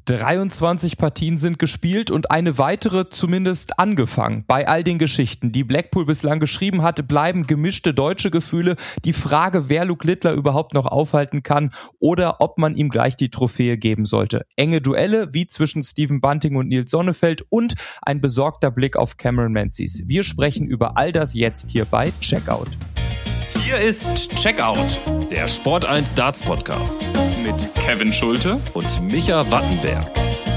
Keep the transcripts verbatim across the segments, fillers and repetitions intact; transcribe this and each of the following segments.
dreiundzwanzig Partien sind gespielt und eine weitere zumindest angefangen. Bei all den Geschichten, die Blackpool bislang geschrieben hat, bleiben gemischte deutsche Gefühle. Die Frage, wer Luke Littler überhaupt noch aufhalten kann oder ob man ihm gleich die Trophäe geben sollte. Enge Duelle wie zwischen Stephen Bunting und Nils Sonnefeld und ein besorgter Blick auf Cameron Menzies. Wir sprechen über all das jetzt hier bei Checkout. Hier ist Checkout, der Sport eins Darts Podcast mit Kevin Schulte und Micha Wattenberg.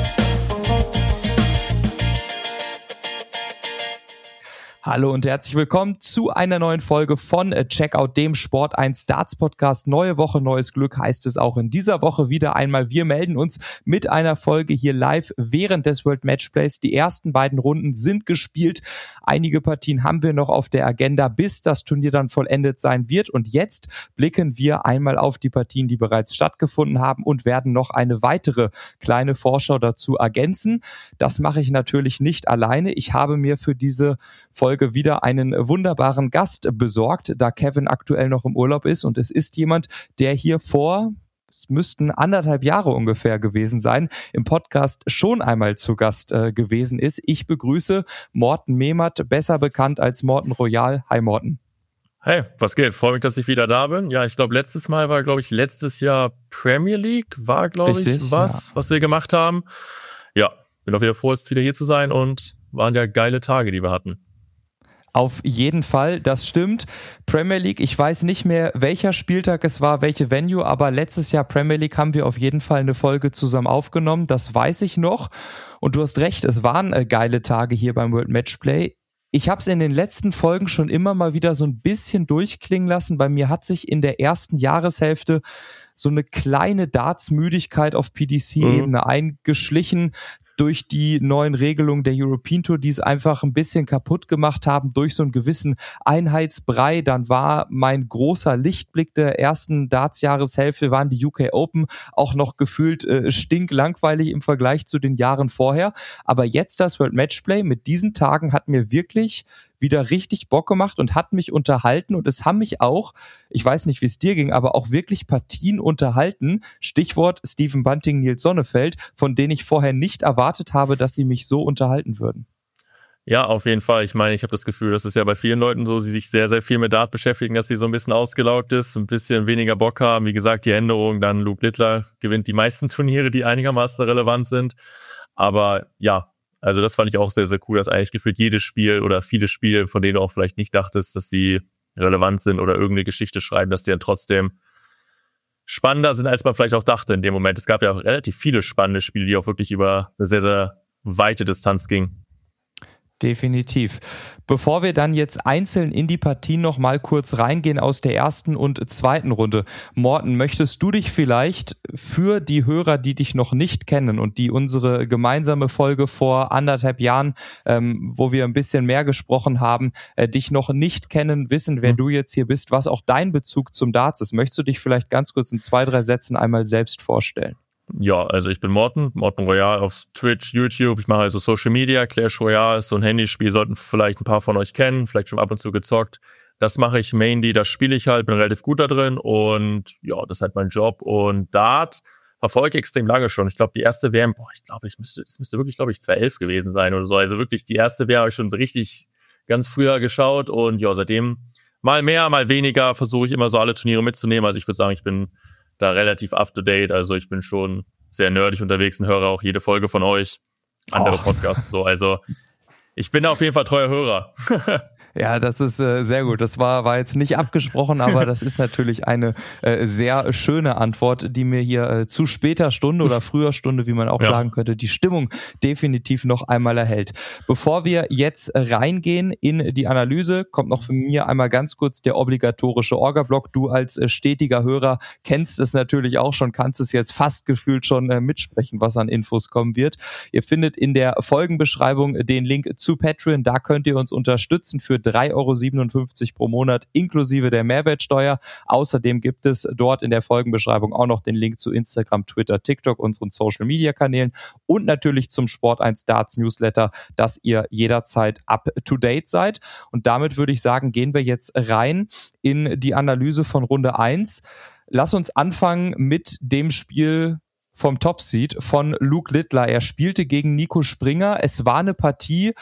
Hallo und herzlich willkommen zu einer neuen Folge von Checkout, dem Sport eins Darts Podcast. Neue Woche, neues Glück heißt es auch in dieser Woche wieder einmal. Wir melden uns mit einer Folge hier live während des World Matchplays. Die ersten beiden Runden sind gespielt. Einige Partien haben wir noch auf der Agenda, bis das Turnier dann vollendet sein wird. Und jetzt blicken wir einmal auf die Partien, die bereits stattgefunden haben und werden noch eine weitere kleine Vorschau dazu ergänzen. Das mache ich natürlich nicht alleine. Ich habe mir für diese Folge wieder einen wunderbaren Gast besorgt, da Kevin aktuell noch im Urlaub ist, und es ist jemand, der hier vor, es müssten anderthalb Jahre ungefähr gewesen sein, im Podcast schon einmal zu Gast äh, gewesen ist. Ich begrüße Morten Mehmert, besser bekannt als Morten Royal. Hi Morten. Hey, was geht? Freue mich, dass ich wieder da bin. Ja, ich glaube, letztes Mal war, glaube ich, letztes Jahr Premier League, war, glaube ich, was, ja. was wir gemacht haben. Ja, bin auf jeden Fall froh, jetzt wieder hier zu sein, und waren ja geile Tage, die wir hatten. Auf jeden Fall, das stimmt. Premier League, ich weiß nicht mehr, welcher Spieltag es war, welche Venue, aber letztes Jahr Premier League haben wir auf jeden Fall eine Folge zusammen aufgenommen, das weiß ich noch. Und du hast recht, es waren äh, geile Tage hier beim World Matchplay. Ich habe es in den letzten Folgen schon immer mal wieder so ein bisschen durchklingen lassen. Bei mir hat sich in der ersten Jahreshälfte so eine kleine Darts-Müdigkeit auf P D C-Ebene mhm. eingeschlichen, durch die neuen Regelungen der European Tour, die es einfach ein bisschen kaputt gemacht haben, durch so einen gewissen Einheitsbrei. Dann war mein großer Lichtblick der ersten Darts-Jahreshälfte, waren die U K Open, auch noch gefühlt äh, stinklangweilig im Vergleich zu den Jahren vorher. Aber jetzt das World Matchplay mit diesen Tagen hat mir wirklich wieder richtig Bock gemacht und hat mich unterhalten, und es haben mich auch, ich weiß nicht, wie es dir ging, aber auch wirklich Partien unterhalten, Stichwort Stephen Bunting, Nils Sonnefeld, von denen ich vorher nicht erwartet habe, dass sie mich so unterhalten würden. Ja, auf jeden Fall. Ich meine, ich habe das Gefühl, das ist ja bei vielen Leuten so, die sich sehr, sehr viel mit Dart beschäftigen, dass sie so ein bisschen ausgelaugt ist, ein bisschen weniger Bock haben. Wie gesagt, die Änderung, dann Luke Littler gewinnt die meisten Turniere, die einigermaßen relevant sind. Aber ja, also das fand ich auch sehr, sehr cool, dass eigentlich gefühlt jedes Spiel oder viele Spiele, von denen du auch vielleicht nicht dachtest, dass die relevant sind oder irgendeine Geschichte schreiben, dass die dann trotzdem spannender sind, als man vielleicht auch dachte in dem Moment. Es gab ja auch relativ viele spannende Spiele, die auch wirklich über eine sehr, sehr weite Distanz gingen. Definitiv. Bevor wir dann jetzt einzeln in die Partien noch mal kurz reingehen aus der ersten und zweiten Runde, Morten, möchtest du dich vielleicht für die Hörer, die dich noch nicht kennen und die unsere gemeinsame Folge vor anderthalb Jahren, ähm, wo wir ein bisschen mehr gesprochen haben, äh, dich noch nicht kennen, wissen, wer mhm. du jetzt hier bist, was auch dein Bezug zum Darts ist? Möchtest du dich vielleicht ganz kurz in zwei, drei Sätzen einmal selbst vorstellen? Ja, also ich bin Morten, Morten Royal auf Twitch, YouTube. Ich mache also Social Media. Clash Royale ist so ein Handyspiel, sollten vielleicht ein paar von euch kennen, vielleicht schon ab und zu gezockt. Das mache ich mainly, das spiele ich halt, bin relativ gut da drin, und ja, das ist halt mein Job. Und Dart verfolge ich extrem lange schon. Ich glaube, die erste W M, boah, ich glaube, ich müsste, das müsste wirklich, glaube ich, zwanzig elf gewesen sein oder so. Also wirklich, die erste W M habe ich schon richtig ganz früher geschaut, und ja, seitdem mal mehr, mal weniger versuche ich immer so alle Turniere mitzunehmen. Also ich würde sagen, ich bin da relativ up-to-date, also ich bin schon sehr nerdig unterwegs und höre auch jede Folge von euch, andere oh. Podcasts so, also ich bin auf jeden Fall treuer Hörer. Ja, das ist äh, sehr gut. Das war war jetzt nicht abgesprochen, aber das ist natürlich eine äh, sehr schöne Antwort, die mir hier äh, zu später Stunde oder früher Stunde, wie man auch ja. sagen könnte, die Stimmung definitiv noch einmal erhält. Bevor wir jetzt reingehen in die Analyse, kommt noch von mir einmal ganz kurz der obligatorische Orga-Block. Du als äh, stetiger Hörer kennst es natürlich auch schon, kannst es jetzt fast gefühlt schon äh, mitsprechen, was an Infos kommen wird. Ihr findet in der Folgenbeschreibung den Link zu Patreon, da könnt ihr uns unterstützen für drei Euro siebenundfünfzig pro Monat inklusive der Mehrwertsteuer. Außerdem gibt es dort in der Folgenbeschreibung auch noch den Link zu Instagram, Twitter, TikTok, unseren Social-Media-Kanälen und natürlich zum Sport eins Darts Newsletter, dass ihr jederzeit up-to-date seid. Und damit würde ich sagen, gehen wir jetzt rein in die Analyse von Runde eins. Lass uns anfangen mit dem Spiel, vom Top-Seed von Luke Littler. Er spielte gegen Nico Springer. Es war eine Partie,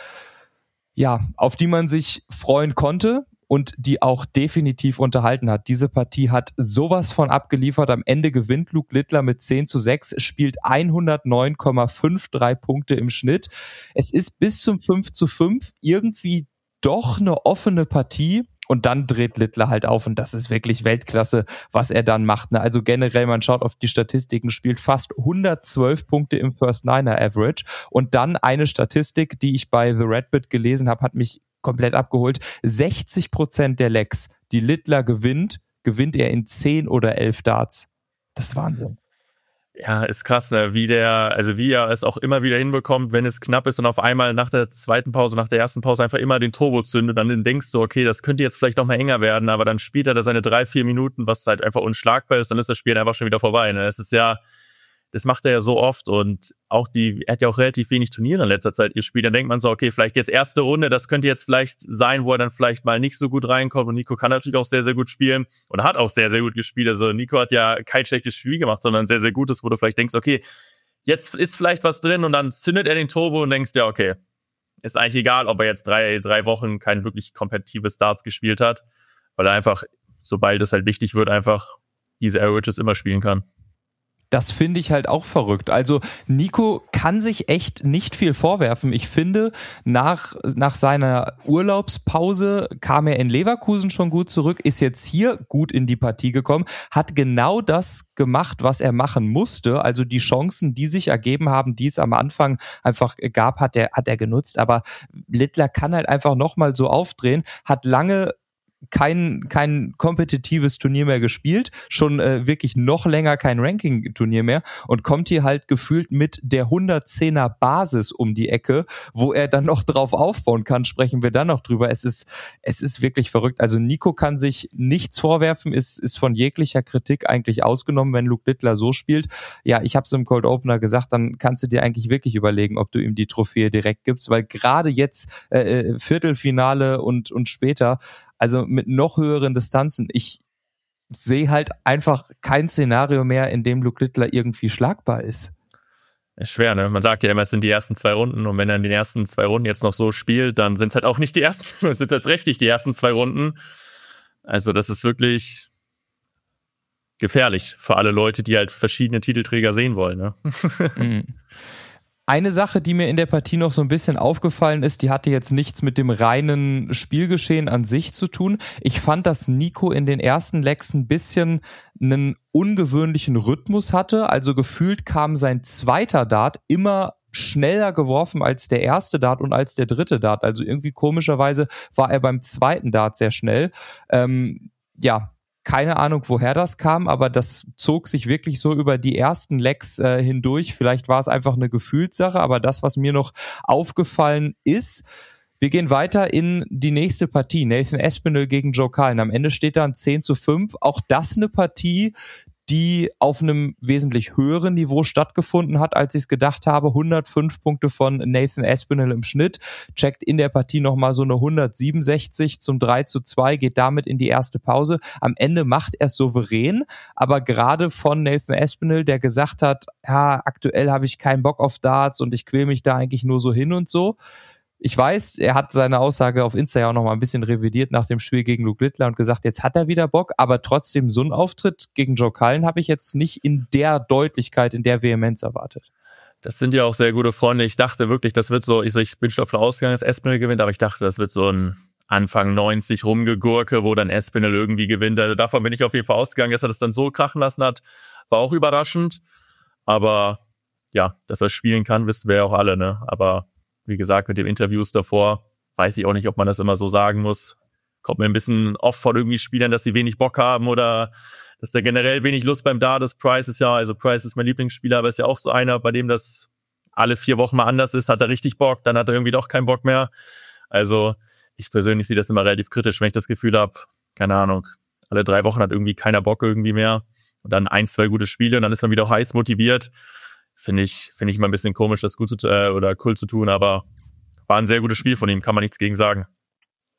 ja, auf die man sich freuen konnte und die auch definitiv unterhalten hat. Diese Partie hat sowas von abgeliefert. Am Ende gewinnt Luke Littler mit zehn zu sechs, spielt hundertneun Komma dreiundfünfzig Punkte im Schnitt. Es ist bis zum fünf zu fünf irgendwie doch eine offene Partie. Und dann dreht Littler halt auf und das ist wirklich Weltklasse, was er dann macht. Also generell, man schaut auf die Statistiken, spielt fast hundertzwölf Punkte im First Niner Average. Und dann eine Statistik, die ich bei The Redbird gelesen habe, hat mich komplett abgeholt. sechzig Prozent der Legs, die Littler gewinnt, gewinnt er in zehn oder elf Darts. Das ist Wahnsinn. Ja, ist krass, ne? Wie der, also wie er es auch immer wieder hinbekommt, wenn es knapp ist und auf einmal nach der zweiten Pause, nach der ersten Pause einfach immer den Turbo zündet, dann denkst du, okay, das könnte jetzt vielleicht noch mal enger werden, aber dann spielt er da seine drei, vier Minuten, was halt einfach unschlagbar ist, dann ist das Spiel einfach schon wieder vorbei, ne? Es ist ja, das macht er ja so oft und auch die, er hat ja auch relativ wenig Turniere in letzter Zeit gespielt. Dann denkt man so, okay, vielleicht jetzt erste Runde, das könnte jetzt vielleicht sein, wo er dann vielleicht mal nicht so gut reinkommt. Und Nico kann natürlich auch sehr, sehr gut spielen und hat auch sehr, sehr gut gespielt. Also Nico hat ja kein schlechtes Spiel gemacht, sondern ein sehr, sehr gutes, wo du vielleicht denkst, okay, jetzt ist vielleicht was drin und dann zündet er den Turbo und denkst, ja, okay, ist eigentlich egal, ob er jetzt drei, drei Wochen kein wirklich kompetitives Darts gespielt hat, weil er einfach, sobald es halt wichtig wird, einfach diese Averages immer spielen kann. Das finde ich halt auch verrückt. Also Nico kann sich echt nicht viel vorwerfen. Ich finde, nach, nach seiner Urlaubspause kam er in Leverkusen schon gut zurück, ist jetzt hier gut in die Partie gekommen, hat genau das gemacht, was er machen musste. Also die Chancen, die sich ergeben haben, die es am Anfang einfach gab, hat er, hat er genutzt. Aber Littler kann halt einfach nochmal so aufdrehen, hat lange kein kein kompetitives Turnier mehr gespielt, schon äh, wirklich noch länger kein Ranking-Turnier mehr und kommt hier halt gefühlt mit der hundertzehner Basis um die Ecke, wo er dann noch drauf aufbauen kann, sprechen wir dann noch drüber. Es ist es ist wirklich verrückt. Also Nico kann sich nichts vorwerfen, ist ist von jeglicher Kritik eigentlich ausgenommen, wenn Luke Littler so spielt. Ja, ich habe es im Cold Opener gesagt, dann kannst du dir eigentlich wirklich überlegen, ob du ihm die Trophäe direkt gibst, weil gerade jetzt äh, Viertelfinale und und später, also mit noch höheren Distanzen. Ich sehe halt einfach kein Szenario mehr, in dem Luke Littler irgendwie schlagbar ist. Ist schwer, ne? Man sagt ja immer, es sind die ersten zwei Runden und wenn er in den ersten zwei Runden jetzt noch so spielt, dann sind es halt auch nicht die ersten, es sind jetzt richtig die ersten zwei Runden. Also das ist wirklich gefährlich für alle Leute, die halt verschiedene Titelträger sehen wollen, ne? Mhm. Eine Sache, die mir in der Partie noch so ein bisschen aufgefallen ist, die hatte jetzt nichts mit dem reinen Spielgeschehen an sich zu tun. Ich fand, dass Nico in den ersten Legs ein bisschen einen ungewöhnlichen Rhythmus hatte. Also gefühlt kam sein zweiter Dart immer schneller geworfen als der erste Dart und als der dritte Dart. Also irgendwie komischerweise war er beim zweiten Dart sehr schnell. Ähm, ja, keine Ahnung, woher das kam, aber das zog sich wirklich so über die ersten Legs äh, hindurch. Vielleicht war es einfach eine Gefühlssache, aber das, was mir noch aufgefallen ist, wir gehen weiter in die nächste Partie. Nathan Aspinall gegen Joe Cullen. Am Ende steht dann zehn zu fünf. Auch das eine Partie, die auf einem wesentlich höheren Niveau stattgefunden hat, als ich es gedacht habe. hundertfünf Punkte von Nathan Aspinall im Schnitt, checkt in der Partie nochmal so eine hundertsiebenundsechzig zum drei zu zwei, geht damit in die erste Pause. Am Ende macht er es souverän, aber gerade von Nathan Aspinall, der gesagt hat, ja, aktuell habe ich keinen Bock auf Darts und ich quäl mich da eigentlich nur so hin und so. Ich weiß, er hat seine Aussage auf Insta ja auch noch mal ein bisschen revidiert nach dem Spiel gegen Luke Littler und gesagt, jetzt hat er wieder Bock, aber trotzdem so einen Auftritt gegen Joe Cullen habe ich jetzt nicht in der Deutlichkeit, in der Vehemenz erwartet. Das sind ja auch sehr gute Freunde. Ich dachte wirklich, das wird so, ich, ich bin schon davon ausgegangen, dass Aspinall gewinnt, aber ich dachte, das wird so ein Anfang neunzig rumgegurke, wo dann Aspinall irgendwie gewinnt. Also davon bin ich auf jeden Fall ausgegangen, dass er das dann so krachen lassen hat. War auch überraschend, aber ja, dass er spielen kann, wissen wir ja auch alle, ne? Aber wie gesagt, mit den Interviews davor weiß ich auch nicht, ob man das immer so sagen muss. Kommt mir ein bisschen oft von irgendwie Spielern, dass sie wenig Bock haben oder dass da generell wenig Lust beim Dart ist. Price ist ja, also Price ist mein Lieblingsspieler, aber ist ja auch so einer, bei dem das alle vier Wochen mal anders ist. Hat er richtig Bock, dann hat er irgendwie doch keinen Bock mehr. Also ich persönlich sehe das immer relativ kritisch, wenn ich das Gefühl habe, keine Ahnung, alle drei Wochen hat irgendwie keiner Bock irgendwie mehr. Und dann ein, zwei gute Spiele und dann ist man wieder auch heiß motiviert. Finde ich, finde ich immer ein bisschen komisch, das gut zu, äh, oder cool zu tun, aber war ein sehr gutes Spiel von ihm, kann man nichts gegen sagen.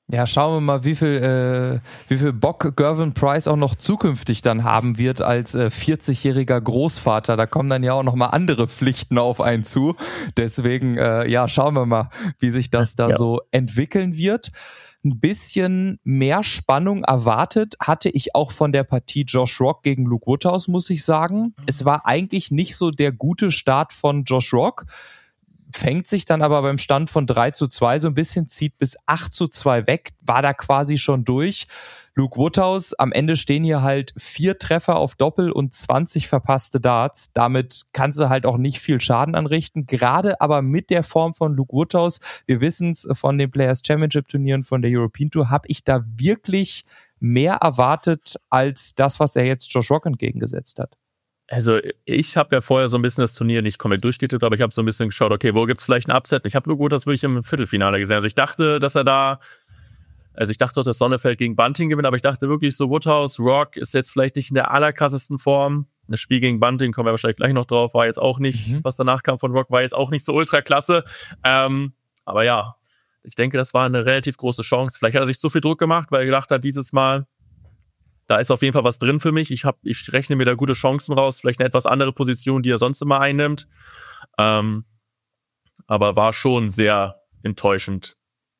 Ja, schauen wir mal, wie viel, äh, wie viel Bock Gervin Price auch noch zukünftig dann haben wird als äh, vierzigjähriger Großvater. Da kommen dann ja auch noch mal andere Pflichten auf einen zu. Deswegen, äh, ja, schauen wir mal, wie sich das da ja. so entwickeln wird. Ein bisschen mehr Spannung erwartet hatte ich auch von der Partie Josh Rock gegen Luke Woodhouse, muss ich sagen. Es war eigentlich nicht so der gute Start von Josh Rock, fängt sich dann aber beim Stand von drei zu zwei so ein bisschen, zieht bis acht zu zwei weg, war da quasi schon durch. Luke Woodhouse, am Ende stehen hier halt vier Treffer auf Doppel und zwanzig verpasste Darts. Damit kannst du halt auch nicht viel Schaden anrichten. Gerade aber mit der Form von Luke Woodhouse, wir wissen es von den Players Championship Turnieren, von der European Tour, habe ich da wirklich mehr erwartet als das, was er jetzt Josh Rock entgegengesetzt hat. Also ich habe ja vorher so ein bisschen das Turnier nicht komplett durchgetippt, aber ich habe so ein bisschen geschaut, okay, wo gibt's vielleicht ein Upset? Ich habe Luke Woodhouse wirklich im Viertelfinale gesehen. Also ich dachte, dass er da, also ich dachte auch, dass Sonnefeld gegen Bunting gewinnt, aber ich dachte wirklich so, Woodhouse, Rock ist jetzt vielleicht nicht in der allerkrassesten Form. Das Spiel gegen Bunting, kommen wir wahrscheinlich gleich noch drauf, war jetzt auch nicht, mhm. was danach kam von Rock, war jetzt auch nicht so ultra klasse. Ähm, aber ja, ich denke, das war eine relativ große Chance. Vielleicht hat er sich zu viel Druck gemacht, weil er gedacht hat, dieses Mal, da ist auf jeden Fall was drin für mich. Ich, hab, ich rechne mir da gute Chancen raus. Vielleicht eine etwas andere Position, die er sonst immer einnimmt. Ähm, aber war schon sehr enttäuschend.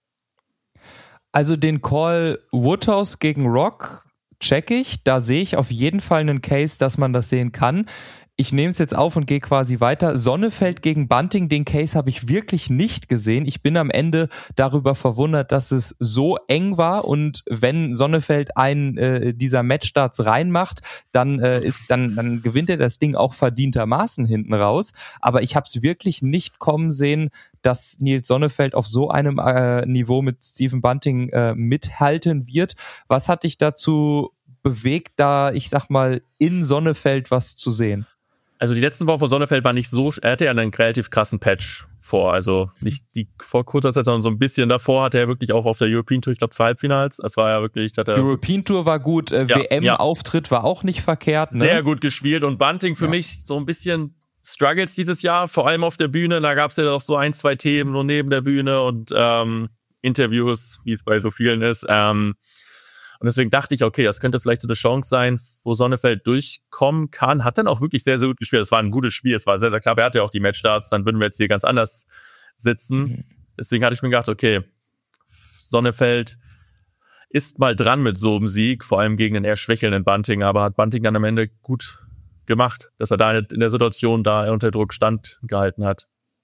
Also den Call Woodhouse gegen Rock check ich. Da sehe ich auf jeden Fall einen Case, dass man das sehen kann. Ich nehme es jetzt auf und gehe quasi weiter. Sonnefeld gegen Bunting, den Case habe ich wirklich nicht gesehen. Ich bin am Ende darüber verwundert, dass es so eng war, und wenn Sonnefeld einen äh, dieser Matchstarts reinmacht, dann äh, ist dann dann gewinnt er das Ding auch verdientermaßen hinten raus. Aber ich habe es wirklich nicht kommen sehen, dass Nils Sonnefeld auf so einem äh, Niveau mit Stephen Bunting äh, mithalten wird. Was hat dich dazu bewegt, da, ich sag mal, in Sonnefeld was zu sehen? Also die letzten Wochen von Sonnefeld war nicht so, er hatte ja einen relativ krassen Patch vor, also nicht die vor kurzer Zeit, sondern so ein bisschen davor hatte er wirklich auch auf der European Tour, ich glaube zwei Halbfinals, das war ja wirklich... Hat er European Tour war gut, äh, ja, W M-Auftritt ja. war auch nicht verkehrt. Ne? Sehr gut gespielt, und Bunting für ja. mich so ein bisschen Struggles dieses Jahr, vor allem auf der Bühne, da gab es ja doch so ein, zwei Themen nur neben der Bühne und ähm, Interviews, wie es bei so vielen ist, ähm, und deswegen dachte ich, okay, das könnte vielleicht so eine Chance sein, wo Sonnefeld durchkommen kann. Hat dann auch wirklich sehr, sehr gut gespielt. Es war ein gutes Spiel, es war sehr, sehr klar. Er hatte ja auch die Matchstarts, dann würden wir jetzt hier ganz anders sitzen. Mhm. Deswegen hatte ich mir gedacht, okay, Sonnefeld ist mal dran mit so einem Sieg, vor allem gegen den eher schwächelnden Bunting, aber hat Bunting dann am Ende gut gemacht, dass er da in der Situation da unter Druck standgehalten hat.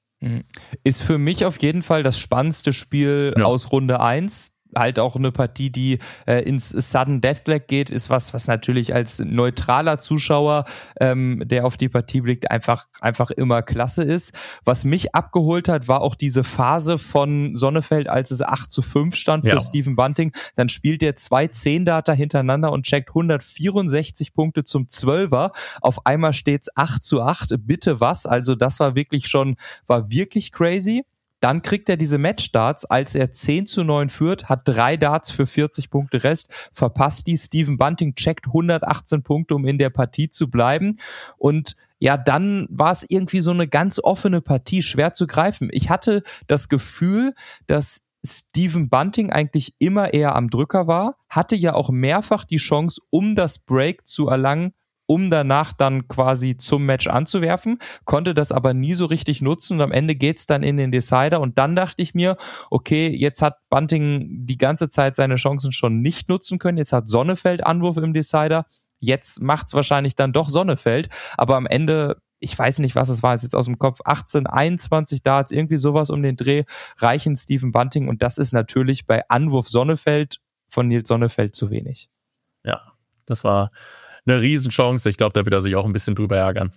Ist für mich auf jeden Fall das spannendste Spiel ja. aus Runde eins. Halt auch eine Partie, die äh, ins Sudden Deathleg geht, ist was, was natürlich als neutraler Zuschauer, ähm, der auf die Partie blickt, einfach einfach immer klasse ist. Was mich abgeholt hat, war auch diese Phase von Sonnefeld, als es acht zu fünf stand für ja. Stephen Bunting. Dann spielt er zwei Zehn-Data hintereinander und checkt hundertvierundsechzig Punkte zum Zwölfer. Auf einmal steht's acht zu acht. Bitte was? Also das war wirklich schon, war wirklich crazy. Dann kriegt er diese Matchstarts, als er zehn zu neun führt, hat drei Darts für vierzig Punkte Rest, verpasst die. Stephen Bunting checkt hundertachtzehn Punkte, um in der Partie zu bleiben. Und ja, dann war es irgendwie so eine ganz offene Partie, schwer zu greifen. Ich hatte das Gefühl, dass Stephen Bunting eigentlich immer eher am Drücker war, hatte ja auch mehrfach die Chance, um das Break zu erlangen, um danach dann quasi zum Match anzuwerfen, konnte das aber nie so richtig nutzen, und am Ende geht's dann in den Decider, und dann dachte ich mir, okay, jetzt hat Bunting die ganze Zeit seine Chancen schon nicht nutzen können, jetzt hat Sonnefeld Anwurf im Decider, jetzt macht's wahrscheinlich dann doch Sonnefeld, aber am Ende, ich weiß nicht, was es war, ist jetzt aus dem Kopf, achtzehn, einundzwanzig Darts, irgendwie sowas um den Dreh, reichen Stephen Bunting, und das ist natürlich bei Anwurf Sonnefeld von Nils Sonnefeld zu wenig. Ja, das war eine Riesenchance. Ich glaube, da wird er sich auch ein bisschen drüber ärgern.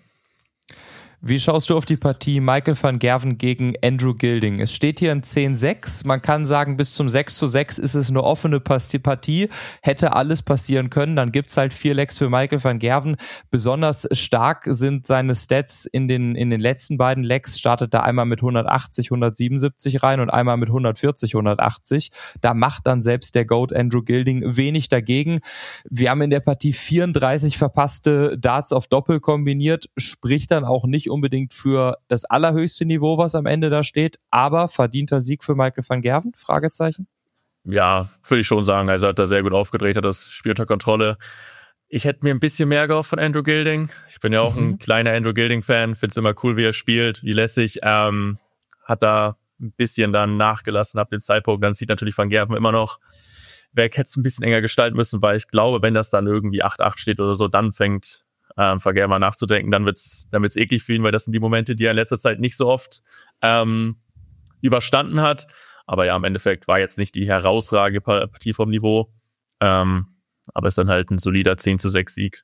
Wie schaust du auf die Partie Michael van Gerwen gegen Andrew Gilding? Es steht hier ein zehn sechs. Man kann sagen, bis zum sechs zu sechs ist es eine offene Partie. Hätte alles passieren können. Dann gibt's halt vier Legs für Michael van Gerwen. Besonders stark sind seine Stats in den, in den letzten beiden Legs. Startet da einmal mit hundertachtzig, hundertsiebenundsiebzig rein und einmal mit hundertvierzig, hundertachtzig. Da macht dann selbst der GOAT Andrew Gilding wenig dagegen. Wir haben in der Partie vierunddreißig verpasste Darts auf Doppel kombiniert. Spricht dann auch nicht unbedingt für das allerhöchste Niveau, was am Ende da steht, aber verdienter Sieg für Michael van Gerwen? Fragezeichen. Ja, würde ich schon sagen. Also hat er sehr gut aufgedreht, hat das Spiel unter Kontrolle. Ich hätte mir ein bisschen mehr gehofft von Andrew Gilding. Ich bin ja auch mhm. ein kleiner Andrew Gilding-Fan. Finde es immer cool, wie er spielt, wie lässig. Ähm, hat da ein bisschen dann nachgelassen ab dem Zeitpunkt. Dann sieht natürlich Van Gerven immer noch weg. Hätte es ein bisschen enger gestalten müssen, weil ich glaube, wenn das dann irgendwie acht acht steht oder so, dann fängt ähm, Van Gerven mal nachzudenken. Dann wird's, dann wird's eklig für ihn, weil das sind die Momente, die er in letzter Zeit nicht so oft ähm, überstanden hat. Aber ja, im Endeffekt war jetzt nicht die herausragende Partie vom Niveau. Ähm, aber ist dann halt ein solider zehn zu sechs Sieg.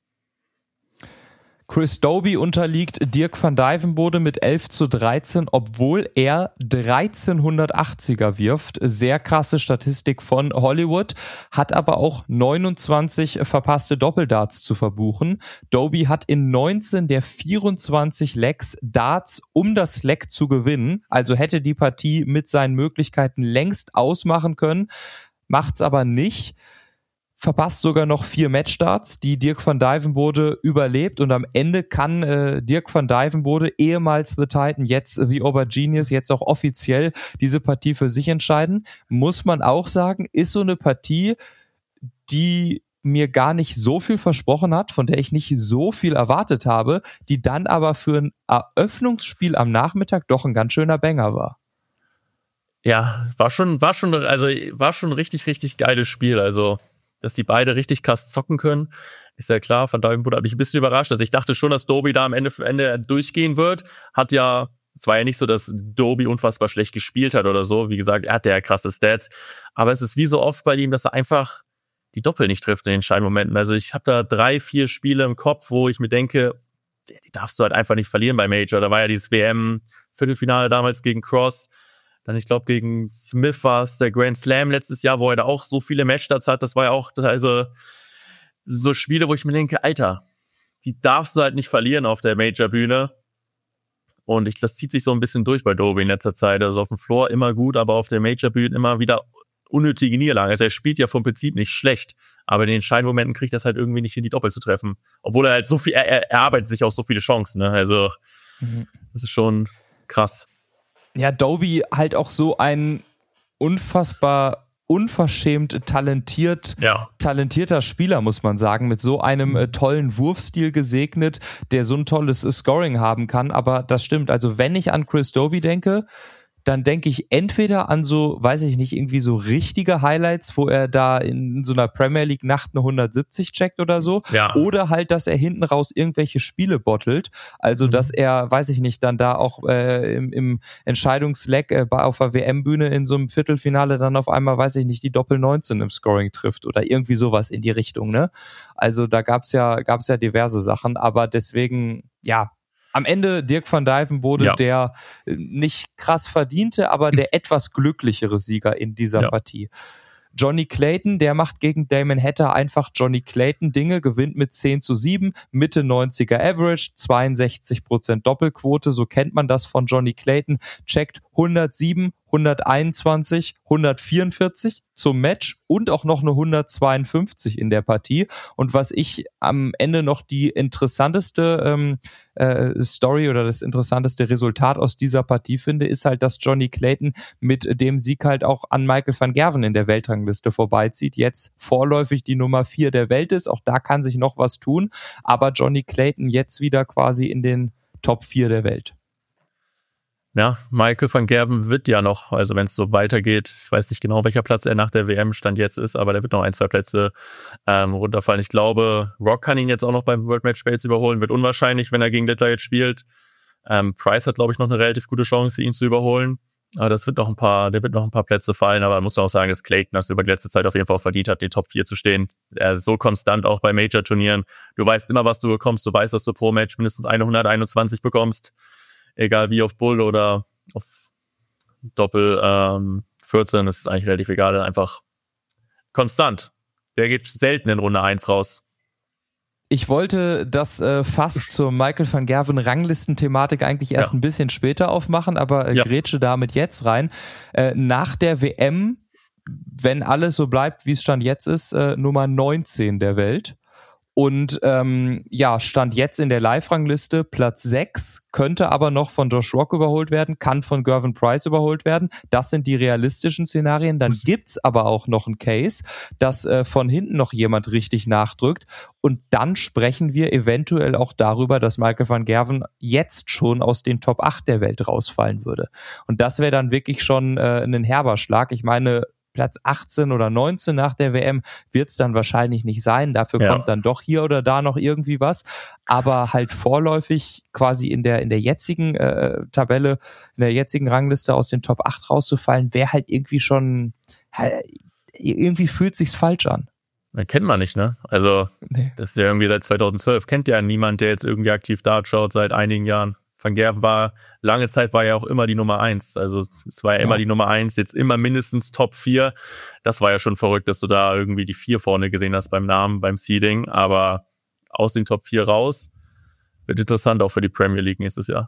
Chris Dobie unterliegt Dirk van Dijvenbode mit elf zu dreizehn, obwohl er dreizehnhundertachtziger wirft. Sehr krasse Statistik von Hollywood, hat aber auch neunundzwanzig verpasste Doppeldarts zu verbuchen. Dobie hat in neunzehn der vierundzwanzig Legs Darts, um das Leg zu gewinnen. Also hätte die Partie mit seinen Möglichkeiten längst ausmachen können, macht's aber nicht. Verpasst sogar noch vier Matchstarts, die Dirk van Dijvenbode überlebt, und am Ende kann äh, Dirk van Dijvenbode, ehemals The Titan, jetzt The Aubergenius, jetzt auch offiziell diese Partie für sich entscheiden. Muss man auch sagen, ist so eine Partie, die mir gar nicht so viel versprochen hat, von der ich nicht so viel erwartet habe, die dann aber für ein Eröffnungsspiel am Nachmittag doch ein ganz schöner Banger war. Ja, war schon, war schon, also war schon ein richtig, richtig geiles Spiel. Also dass die beide richtig krass zocken können, ist ja klar. Van Dijvenbode hat mich ein bisschen überrascht. Also ich dachte schon, dass Dobie da am Ende, Ende durchgehen wird. Hat ja, es war ja nicht so, dass Dobie unfassbar schlecht gespielt hat oder so. Wie gesagt, er hat ja krasse Stats. Aber es ist wie so oft bei ihm, dass er einfach die Doppel nicht trifft in den Scheinmomenten. Also ich habe da drei, vier Spiele im Kopf, wo ich mir denke, die darfst du halt einfach nicht verlieren bei Major. Da war ja dieses W M-Viertelfinale damals gegen Cross. Dann, ich glaube, gegen Smith war es der Grand Slam letztes Jahr, wo er da auch so viele Matchstarts hat. Das war ja auch, also so Spiele, wo ich mir denke, Alter, die darfst du halt nicht verlieren auf der Major-Bühne. Und ich, das zieht sich so ein bisschen durch bei Dobie in letzter Zeit. Also auf dem Floor immer gut, aber auf der Major-Bühne immer wieder unnötige Niederlagen. Also er spielt ja vom Prinzip nicht schlecht, aber in den Entscheidungsmomenten kriegt er es halt irgendwie nicht hin, die Doppel zu treffen. Obwohl er halt so viel, er, er erarbeitet sich auch so viele Chancen. Ne? Also mhm. das ist schon krass. Ja, Dobie halt auch so ein unfassbar unverschämt talentiert, ja. talentierter Spieler, muss man sagen, mit so einem äh, tollen Wurfstil gesegnet, der so ein tolles äh, Scoring haben kann. Aber das stimmt, also wenn ich an Chris Dobie denke, dann denke ich entweder an so, weiß ich nicht, irgendwie so richtige Highlights, wo er da in so einer Premier League Nacht eine hundertsiebzig checkt oder so, ja. oder halt, dass er hinten raus irgendwelche Spiele bottelt, also mhm. dass er, weiß ich nicht, dann da auch äh, im, im Entscheidungsleck äh, auf der W M-Bühne in so einem Viertelfinale dann auf einmal, weiß ich nicht, die Doppel neunzehn im Scoring trifft oder irgendwie sowas in die Richtung, ne? Also da gab's ja, gab's ja diverse Sachen, aber deswegen, ja, am Ende Dirk van Dijvenbode, ja. der nicht krass verdiente, aber der etwas glücklichere Sieger in dieser ja. Partie. Johnny Clayton, der macht gegen Damon Hatter einfach Johnny Clayton Dinge, gewinnt mit zehn zu sieben, Mitte neunziger Average, zweiundsechzig Prozent Doppelquote, so kennt man das von Johnny Clayton, checkt hundertsieben, hunderteinundzwanzig, hundertvierundvierzig zum Match und auch noch eine hundertzweiundfünfzig in der Partie. Und was ich am Ende noch die interessanteste ähm, äh, Story oder das interessanteste Resultat aus dieser Partie finde, ist halt, dass Johnny Clayton mit dem Sieg halt auch an Michael van Gerven in der Weltrangliste vorbeizieht, jetzt vorläufig die Nummer vier der Welt ist. Auch da kann sich noch was tun, aber Johnny Clayton jetzt wieder quasi in den Top vier der Welt. Ja, Michael van Gerven wird ja noch, also wenn es so weitergeht, ich weiß nicht genau, welcher Platz er nach der W M-Stand jetzt ist, aber der wird noch ein, zwei Plätze ähm, runterfallen. Ich glaube, Rock kann ihn jetzt auch noch beim World Match Play überholen, wird unwahrscheinlich, wenn er gegen Littler jetzt spielt. Ähm, Price hat, glaube ich, noch eine relativ gute Chance, ihn zu überholen. Aber das wird noch ein paar, der wird noch ein paar Plätze fallen, aber muss man auch sagen, dass Clayton das über die letzte Zeit auf jeden Fall auch verdient hat, die Top vier zu stehen. Er ist so konstant auch bei Major-Turnieren. Du weißt immer, was du bekommst, du weißt, dass du pro Match mindestens hunderteinundzwanzig bekommst. Egal wie auf Bull oder auf Doppel ähm, vierzehn, das ist eigentlich relativ egal, einfach konstant. Der geht selten in Runde eins raus. Ich wollte das äh, fast zur Michael van Gerven Ranglistenthematik eigentlich erst ja. ein bisschen später aufmachen, aber äh, ja. grätsche damit jetzt rein. Äh, nach der W M, wenn alles so bleibt, wie es Stand jetzt ist, äh, Nummer neunzehn der Welt. Und ähm, ja, stand jetzt in der Live-Rangliste Platz sechs, könnte aber noch von Josh Rock überholt werden, kann von Gervin Price überholt werden. Das sind die realistischen Szenarien. Dann gibt's aber auch noch einen Case, dass äh, von hinten noch jemand richtig nachdrückt. Und dann sprechen wir eventuell auch darüber, dass Michael van Gerwen jetzt schon aus den Top acht der Welt rausfallen würde. Und das wäre dann wirklich schon äh, ein herber Schlag. Ich meine, Platz achtzehn oder neunzehn nach der W M wird's dann wahrscheinlich nicht sein. Dafür ja. kommt dann doch hier oder da noch irgendwie was. Aber halt vorläufig quasi in der in der jetzigen äh, Tabelle, in der jetzigen Rangliste aus den Top acht rauszufallen, wäre halt irgendwie schon, halt, irgendwie fühlt sich's falsch an. Das kennt man nicht, ne? Also nee. Das ist ja irgendwie seit zweitausendzwölf. Kennt ja niemand, der jetzt irgendwie aktiv Dart schaut seit einigen Jahren. Van Gerwen war, lange Zeit war ja auch immer die Nummer eins. Also es war ja immer ja. die Nummer eins, jetzt immer mindestens Top vier. Das war ja schon verrückt, dass du da irgendwie die vier vorne gesehen hast beim Namen, beim Seeding. Aber aus den Top vier raus, wird interessant auch für die Premier League nächstes Jahr.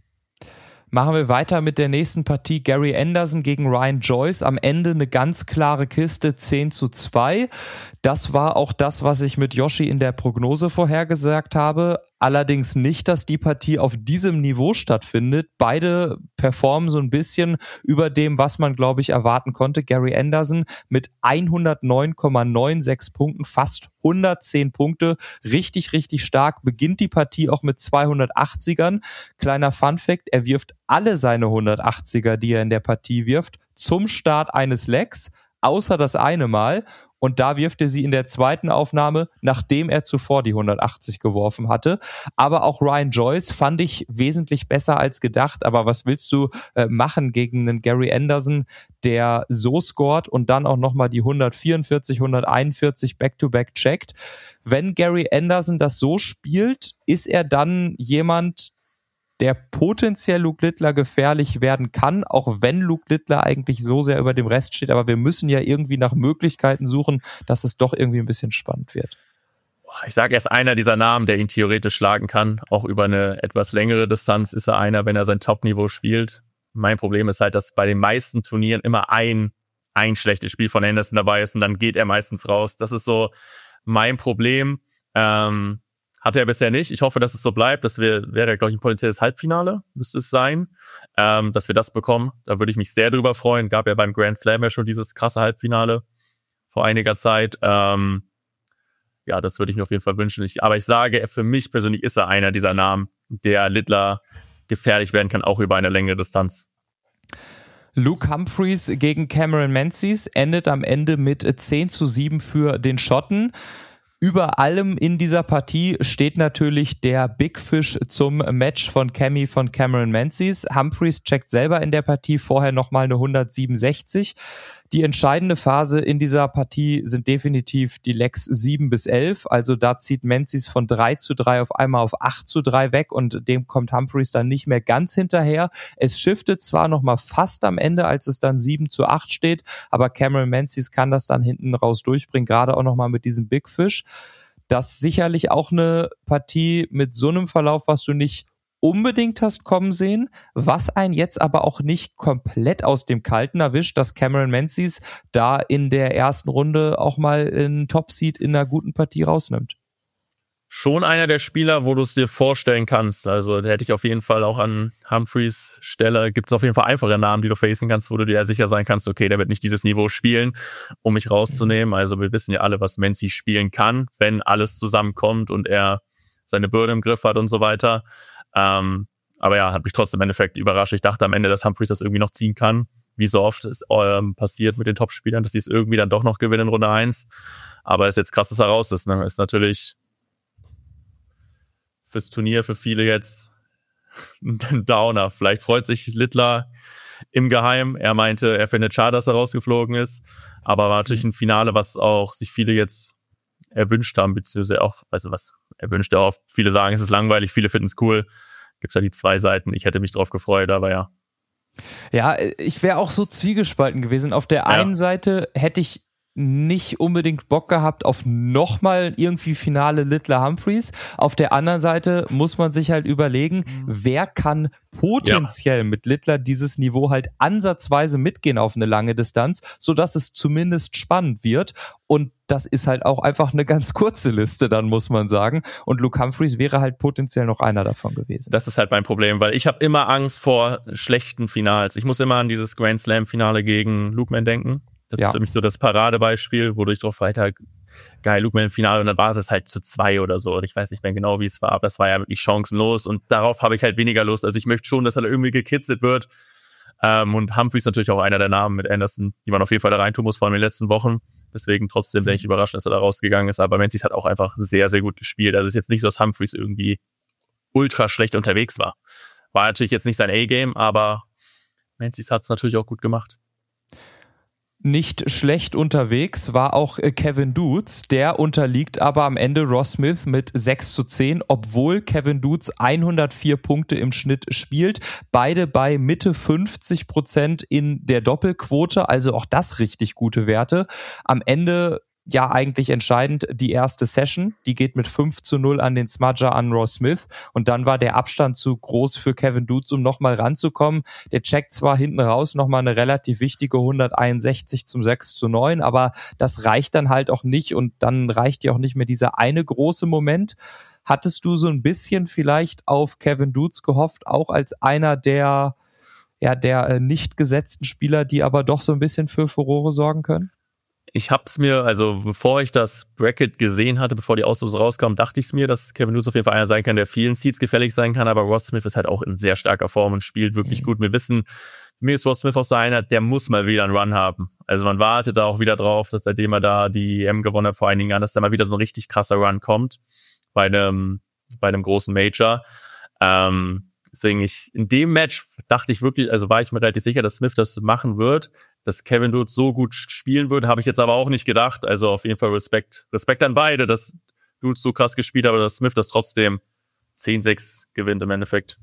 Machen wir weiter mit der nächsten Partie. Gary Anderson gegen Ryan Joyce. Am Ende eine ganz klare Kiste, zehn zu zwei. Das war auch das, was ich mit Yoshi in der Prognose vorhergesagt habe. Allerdings nicht, dass die Partie auf diesem Niveau stattfindet. Beide performen so ein bisschen über dem, was man, glaube ich, erwarten konnte. Gary Anderson mit hundertneun Komma sechsundneunzig Punkten, fast hundertzehn Punkte. Richtig, richtig stark. Beginnt die Partie auch mit zweihundertachtzigern. Kleiner Funfact, er wirft alle seine hundertachtziger, die er in der Partie wirft, zum Start eines Legs, außer das eine Mal. Und da wirft er sie in der zweiten Aufnahme, nachdem er zuvor die hundertachtzig geworfen hatte. Aber auch Ryan Joyce fand ich wesentlich besser als gedacht. Aber was willst du äh, machen gegen einen Gary Anderson, der so scored und dann auch nochmal die hundertvierundvierzig, hunderteinundvierzig Back-to-Back checkt? Wenn Gary Anderson das so spielt, ist er dann jemand, der potenziell Luke Littler gefährlich werden kann, auch wenn Luke Littler eigentlich so sehr über dem Rest steht. Aber wir müssen ja irgendwie nach Möglichkeiten suchen, dass es doch irgendwie ein bisschen spannend wird. Ich sage, er ist einer dieser Namen, der ihn theoretisch schlagen kann. Auch über eine etwas längere Distanz ist er einer, wenn er sein Top-Niveau spielt. Mein Problem ist halt, dass bei den meisten Turnieren immer ein, ein schlechtes Spiel von Anderson dabei ist und dann geht er meistens raus. Das ist so mein Problem. Ähm, Hatte er bisher nicht. Ich hoffe, dass es so bleibt. Das wär, wäre, glaube ich, ein potenzielles Halbfinale, müsste es sein, ähm, dass wir das bekommen. Da würde ich mich sehr drüber freuen. Gab ja beim Grand Slam ja schon dieses krasse Halbfinale vor einiger Zeit. Ähm, ja, das würde ich mir auf jeden Fall wünschen. Ich, aber ich sage, für mich persönlich ist er einer dieser Namen, der Littler gefährlich werden kann, auch über eine längere Distanz. Luke Humphreys gegen Cameron Menzies endet am Ende mit zehn zu sieben für den Schotten. Über allem in dieser Partie steht natürlich der Big Fish zum Match von Cammy von Cameron Menzies. Humphreys checkt selber in der Partie vorher nochmal eine hundertsiebenundsechzig. Die entscheidende Phase in dieser Partie sind definitiv die Legs sieben bis elf. Also da zieht Menzies von drei zu drei auf einmal auf acht zu drei weg und dem kommt Humphreys dann nicht mehr ganz hinterher. Es shiftet zwar nochmal fast am Ende, als es dann sieben zu acht steht, aber Cameron Menzies kann das dann hinten raus durchbringen, gerade auch nochmal mit diesem Big Fish. Das ist sicherlich auch eine Partie mit so einem Verlauf, was du nicht unbedingt hast kommen sehen, was einen jetzt aber auch nicht komplett aus dem Kalten erwischt, dass Cameron Menzies da in der ersten Runde auch mal einen Top-Seed in einer guten Partie rausnimmt. Schon einer der Spieler, wo du es dir vorstellen kannst. Also da hätte ich auf jeden Fall auch an Humphreys Stelle, gibt es auf jeden Fall einfache Namen, die du facen kannst, wo du dir sicher sein kannst, okay, der wird nicht dieses Niveau spielen, um mich rauszunehmen. Also wir wissen ja alle, was Menzies spielen kann, wenn alles zusammenkommt und er seine Bürde im Griff hat und so weiter. Ähm, aber ja, hat mich trotzdem im Endeffekt überrascht. Ich dachte am Ende, dass Humphreys das irgendwie noch ziehen kann. Wie so oft ist ähm, passiert mit den Top-Spielern, dass die es irgendwie dann doch noch gewinnen in Runde eins. Aber es ist jetzt krass, dass er raus ist. Ne? Ist natürlich fürs Turnier für viele jetzt ein Downer. Vielleicht freut sich Littler im Geheimen. Er meinte, er findet schade, dass er rausgeflogen ist. Aber war natürlich ein Finale, was auch sich viele jetzt erwünscht haben, beziehungsweise auch, also was erwünscht er auch. Viele sagen, es ist langweilig, viele finden es cool. Gibt's ja die zwei Seiten. Ich hätte mich drauf gefreut, aber ja. Ja, ich wäre auch so zwiegespalten gewesen. Auf der einen ja. Seite hätte ich nicht unbedingt Bock gehabt auf nochmal irgendwie Finale Littler Humphreys. Auf der anderen Seite muss man sich halt überlegen, mhm. wer kann potenziell ja. mit Littler dieses Niveau halt ansatzweise mitgehen auf eine lange Distanz, sodass es zumindest spannend wird. und das ist halt auch einfach eine ganz kurze Liste, dann muss man sagen. Und Luke Humphries wäre halt potenziell noch einer davon gewesen. Das ist halt mein Problem, weil ich habe immer Angst vor schlechten Finals. Ich muss immer an dieses Grand Slam-Finale gegen Lukeman denken. Das ja. ist für mich so das Paradebeispiel, wo ich drauf weiter geil, Lukeman im Finale, und dann war das halt zu zwei oder so. Und ich weiß nicht mehr genau, wie es war, aber das war ja wirklich chancenlos und darauf habe ich halt weniger Lust. Also ich möchte schon, dass er irgendwie gekitzelt wird. Ähm, und Humphries ist natürlich auch einer der Namen mit Anderson, die man auf jeden Fall da reintun muss, vor allem in den letzten Wochen. Deswegen trotzdem denke ich überraschend, dass er da rausgegangen ist. Aber Menzies hat auch einfach sehr, sehr gut gespielt. Also es ist jetzt nicht so, dass Humphries irgendwie ultra schlecht unterwegs war. War natürlich jetzt nicht sein A-Game, aber Menzies hat es natürlich auch gut gemacht. Nicht schlecht unterwegs war auch Kevin Dutz, der unterliegt aber am Ende Ross Smith mit sechs zu zehn, obwohl Kevin Dutz hundertvier Punkte im Schnitt spielt, beide bei Mitte fünfzig Prozent in der Doppelquote, also auch das richtig gute Werte. Am Ende ja eigentlich entscheidend die erste Session, die geht mit fünf zu null an den Smudger an Ross Smith und dann war der Abstand zu groß für Kevin Dutz, um nochmal ranzukommen. Der checkt zwar hinten raus nochmal eine relativ wichtige hunderteinundsechzig zum sechs zu neun, aber das reicht dann halt auch nicht und dann reicht ja auch nicht mehr dieser eine große Moment. Hattest du so ein bisschen vielleicht auf Kevin Dutz gehofft, auch als einer der, ja, der äh, nicht gesetzten Spieler, die aber doch so ein bisschen für Furore sorgen können? Ich hab's mir, also bevor ich das Bracket gesehen hatte, bevor die Auslosung rauskam, dachte ich es mir, dass Kevin Dutz auf jeden Fall einer sein kann, der vielen Seeds gefällig sein kann, aber Ross Smith ist halt auch in sehr starker Form und spielt wirklich mhm. gut. Wir wissen, mir ist Ross Smith auch so einer, der muss mal wieder einen Run haben. Also man wartet da auch wieder drauf, dass seitdem er da die E M gewonnen hat vor einigen Jahren, dass da mal wieder so ein richtig krasser Run kommt bei einem, bei einem großen Major. Ähm, deswegen ich, in dem Match dachte ich wirklich, also war ich mir relativ sicher, dass Smith das machen wird. Dass Kevin Dutz so gut spielen würde, habe ich jetzt aber auch nicht gedacht. Also auf jeden Fall Respekt, Respekt an beide, dass Dutz so krass gespielt hat, aber dass Smith das trotzdem zehn sechs gewinnt im Endeffekt.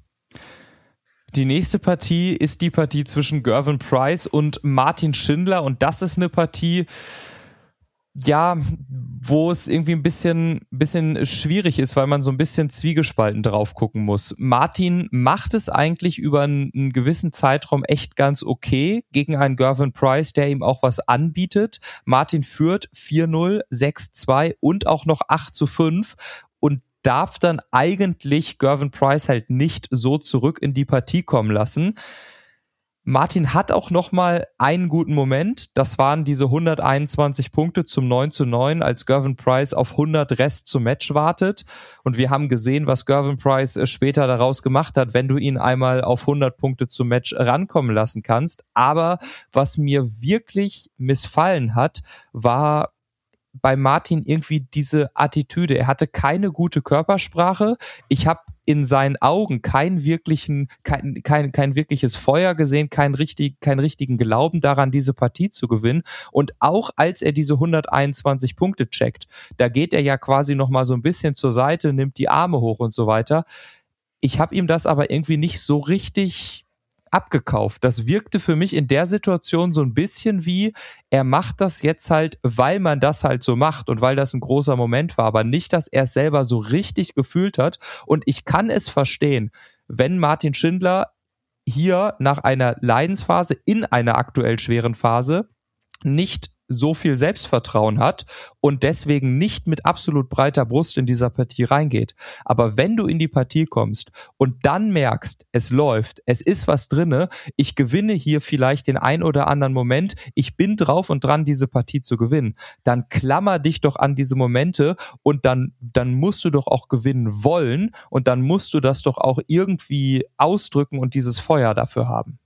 Die nächste Partie ist die Partie zwischen Gervin Price und Martin Schindler und das ist eine Partie, ja, wo es irgendwie ein bisschen, bisschen schwierig ist, weil man so ein bisschen zwiegespalten drauf gucken muss. Martin macht es eigentlich über einen, einen gewissen Zeitraum echt ganz okay gegen einen Gervin Price, der ihm auch was anbietet. Martin führt vier null, sechs zwei und auch noch acht zu fünf und darf dann eigentlich Gervin Price halt nicht so zurück in die Partie kommen lassen. Martin hat auch nochmal einen guten Moment. Das waren diese hunderteinundzwanzig Punkte zum neun zu neun, als Gervin Price auf hundert Rest zum Match wartet. Und wir haben gesehen, was Gervin Price später daraus gemacht hat, wenn du ihn einmal auf hundert Punkte zum Match rankommen lassen kannst. Aber was mir wirklich missfallen hat, war bei Martin irgendwie diese Attitüde. Er hatte keine gute Körpersprache. Ich habe in seinen Augen kein wirklichen, kein, kein, kein wirkliches Feuer gesehen, kein richtig, keinen richtigen Glauben daran, diese Partie zu gewinnen. Und auch als er diese hunderteinundzwanzig Punkte checkt, da geht er ja quasi nochmal so ein bisschen zur Seite, nimmt die Arme hoch und so weiter. Ich habe ihm das aber irgendwie nicht so richtig abgekauft. Das wirkte für mich in der Situation so ein bisschen wie, er macht das jetzt halt, weil man das halt so macht und weil das ein großer Moment war, aber nicht, dass er es selber so richtig gefühlt hat. Und ich kann es verstehen, wenn Martin Schindler hier nach einer Leidensphase in einer aktuell schweren Phase nicht so viel Selbstvertrauen hat und deswegen nicht mit absolut breiter Brust in dieser Partie reingeht. Aber wenn du in die Partie kommst und dann merkst, es läuft, es ist was drinne, ich gewinne hier vielleicht den ein oder anderen Moment, ich bin drauf und dran, diese Partie zu gewinnen, dann klammer dich doch an diese Momente und dann, dann musst du doch auch gewinnen wollen und dann musst du das doch auch irgendwie ausdrücken und dieses Feuer dafür haben.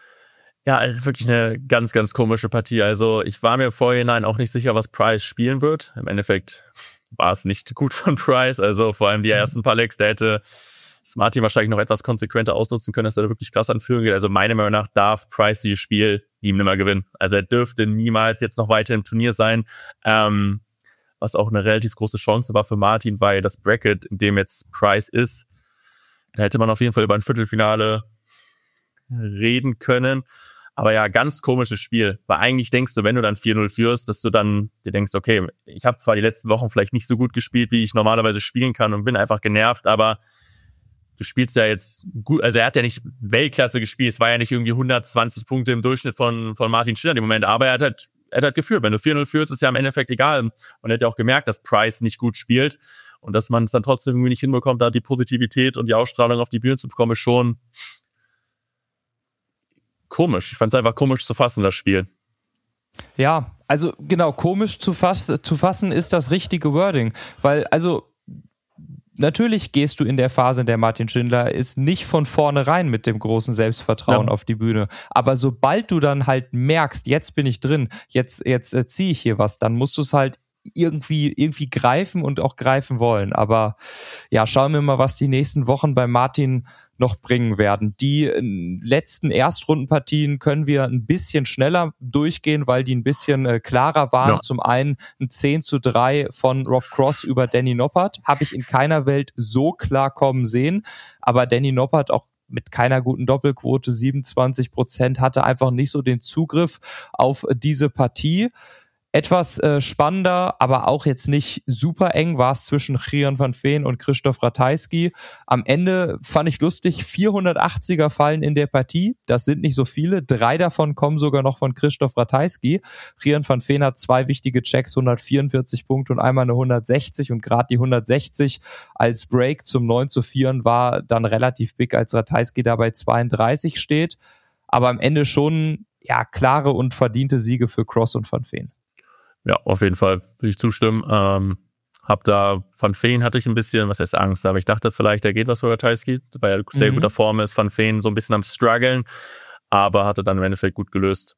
Ja, wirklich eine ganz, ganz komische Partie. Also ich war mir im Vorhinein auch nicht sicher, was Price spielen wird. Im Endeffekt war es nicht gut von Price. Also vor allem die ersten paar Legs, der hätte Martin wahrscheinlich noch etwas konsequenter ausnutzen können, dass er da wirklich krass an Führung geht. Also meiner Meinung nach darf Price dieses Spiel ihm nicht mehr gewinnen. Also er dürfte niemals jetzt noch weiter im Turnier sein. Ähm, was auch eine relativ große Chance war für Martin, weil das Bracket, in dem jetzt Price ist, da hätte man auf jeden Fall über ein Viertelfinale reden können. Aber ja, ganz komisches Spiel. Weil eigentlich denkst du, wenn du dann vier null führst, dass du dann dir denkst, okay, ich habe zwar die letzten Wochen vielleicht nicht so gut gespielt, wie ich normalerweise spielen kann und bin einfach genervt, aber du spielst ja jetzt gut, also er hat ja nicht Weltklasse gespielt, es war ja nicht irgendwie hundertzwanzig Punkte im Durchschnitt von von Martin Schindler im Moment, aber er hat halt er hat halt geführt. Wenn du vier null führst, ist ja im Endeffekt egal. Man hat ja auch gemerkt, dass Price nicht gut spielt und dass man es dann trotzdem irgendwie nicht hinbekommt, da die Positivität und die Ausstrahlung auf die Bühne zu bekommen, ist schon komisch. Ich fand es einfach komisch zu fassen, das Spiel. Ja, also genau, komisch zu, fass, zu fassen ist das richtige Wording, weil also natürlich gehst du in der Phase, in der Martin Schindler ist, nicht von vornherein mit dem großen Selbstvertrauen ja. auf die Bühne. Aber sobald du dann halt merkst, jetzt bin ich drin, jetzt, jetzt äh, ziehe ich hier was, dann musst du es halt irgendwie, irgendwie greifen und auch greifen wollen. Aber ja, schauen wir mal, was die nächsten Wochen bei Martin noch bringen werden. Die letzten Erstrundenpartien können wir ein bisschen schneller durchgehen, weil die ein bisschen äh, klarer waren. Ja. Zum einen ein zehn zu drei von Rob Cross über Danny Noppert. Habe ich in keiner Welt so klar kommen sehen. Aber Danny Noppert auch mit keiner guten Doppelquote, siebenundzwanzig Prozent, hatte einfach nicht so den Zugriff auf diese Partie. Etwas äh, spannender, aber auch jetzt nicht super eng war es zwischen Gian van Veen und Krzysztof Ratajski. Am Ende fand ich lustig, vierhundertachtziger fallen in der Partie. Das sind nicht so viele. Drei davon kommen sogar noch von Krzysztof Ratajski. Gian van Veen hat zwei wichtige Checks, hundertvierundvierzig Punkte und einmal eine hundertsechzig. Und gerade die hundertsechzig als Break zum neun zu vier war dann relativ big, als Ratajski da bei zweiunddreißig steht. Aber am Ende schon ja klare und verdiente Siege für Cross und Van Veen. Ja, auf jeden Fall würde ich zustimmen. Ähm, hab da, Van Veen hatte ich ein bisschen, was heißt Angst, aber ich dachte vielleicht, da geht was für Ratajski, weil er sehr mhm. guter Form ist. Van Veen so ein bisschen am struggeln, aber hatte dann im Endeffekt gut gelöst.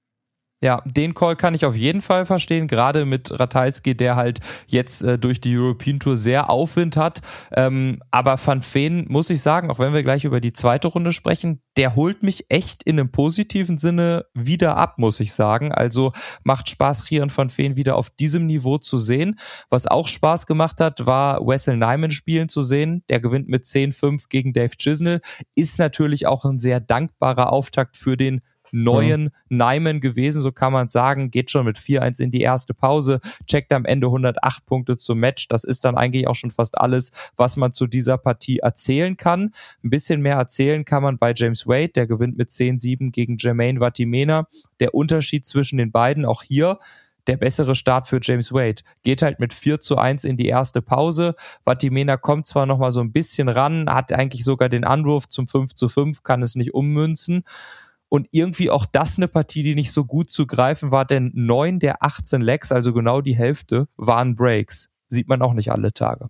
Ja, den Call kann ich auf jeden Fall verstehen, gerade mit Ratajski, der halt jetzt äh, durch die European Tour sehr Aufwind hat. Ähm, aber Van Veen, muss ich sagen, auch wenn wir gleich über die zweite Runde sprechen, der holt mich echt in einem positiven Sinne wieder ab, muss ich sagen. Also macht Spaß, Gian van Veen wieder auf diesem Niveau zu sehen. Was auch Spaß gemacht hat, war Wessel Nijman spielen zu sehen. Der gewinnt mit zehn fünf gegen Dave Chisnell. Ist natürlich auch ein sehr dankbarer Auftakt für den neuen mhm. Nijman gewesen, so kann man sagen, geht schon mit vier eins in die erste Pause, checkt am Ende hundertacht Punkte zum Match. Das ist dann eigentlich auch schon fast alles, was man zu dieser Partie erzählen kann. Ein bisschen mehr erzählen kann man bei James Wade, der gewinnt mit zehn sieben gegen Jermaine Vatimena. Der Unterschied zwischen den beiden, auch hier der bessere Start für James Wade. Geht halt mit vier zu eins in die erste Pause. Vatimena kommt zwar noch mal so ein bisschen ran, hat eigentlich sogar den Anwurf zum fünf zu fünf, kann es nicht ummünzen. Und irgendwie auch das eine Partie, die nicht so gut zu greifen war, denn neun der achtzehn Legs, also genau die Hälfte, waren Breaks. Sieht man auch nicht alle Tage.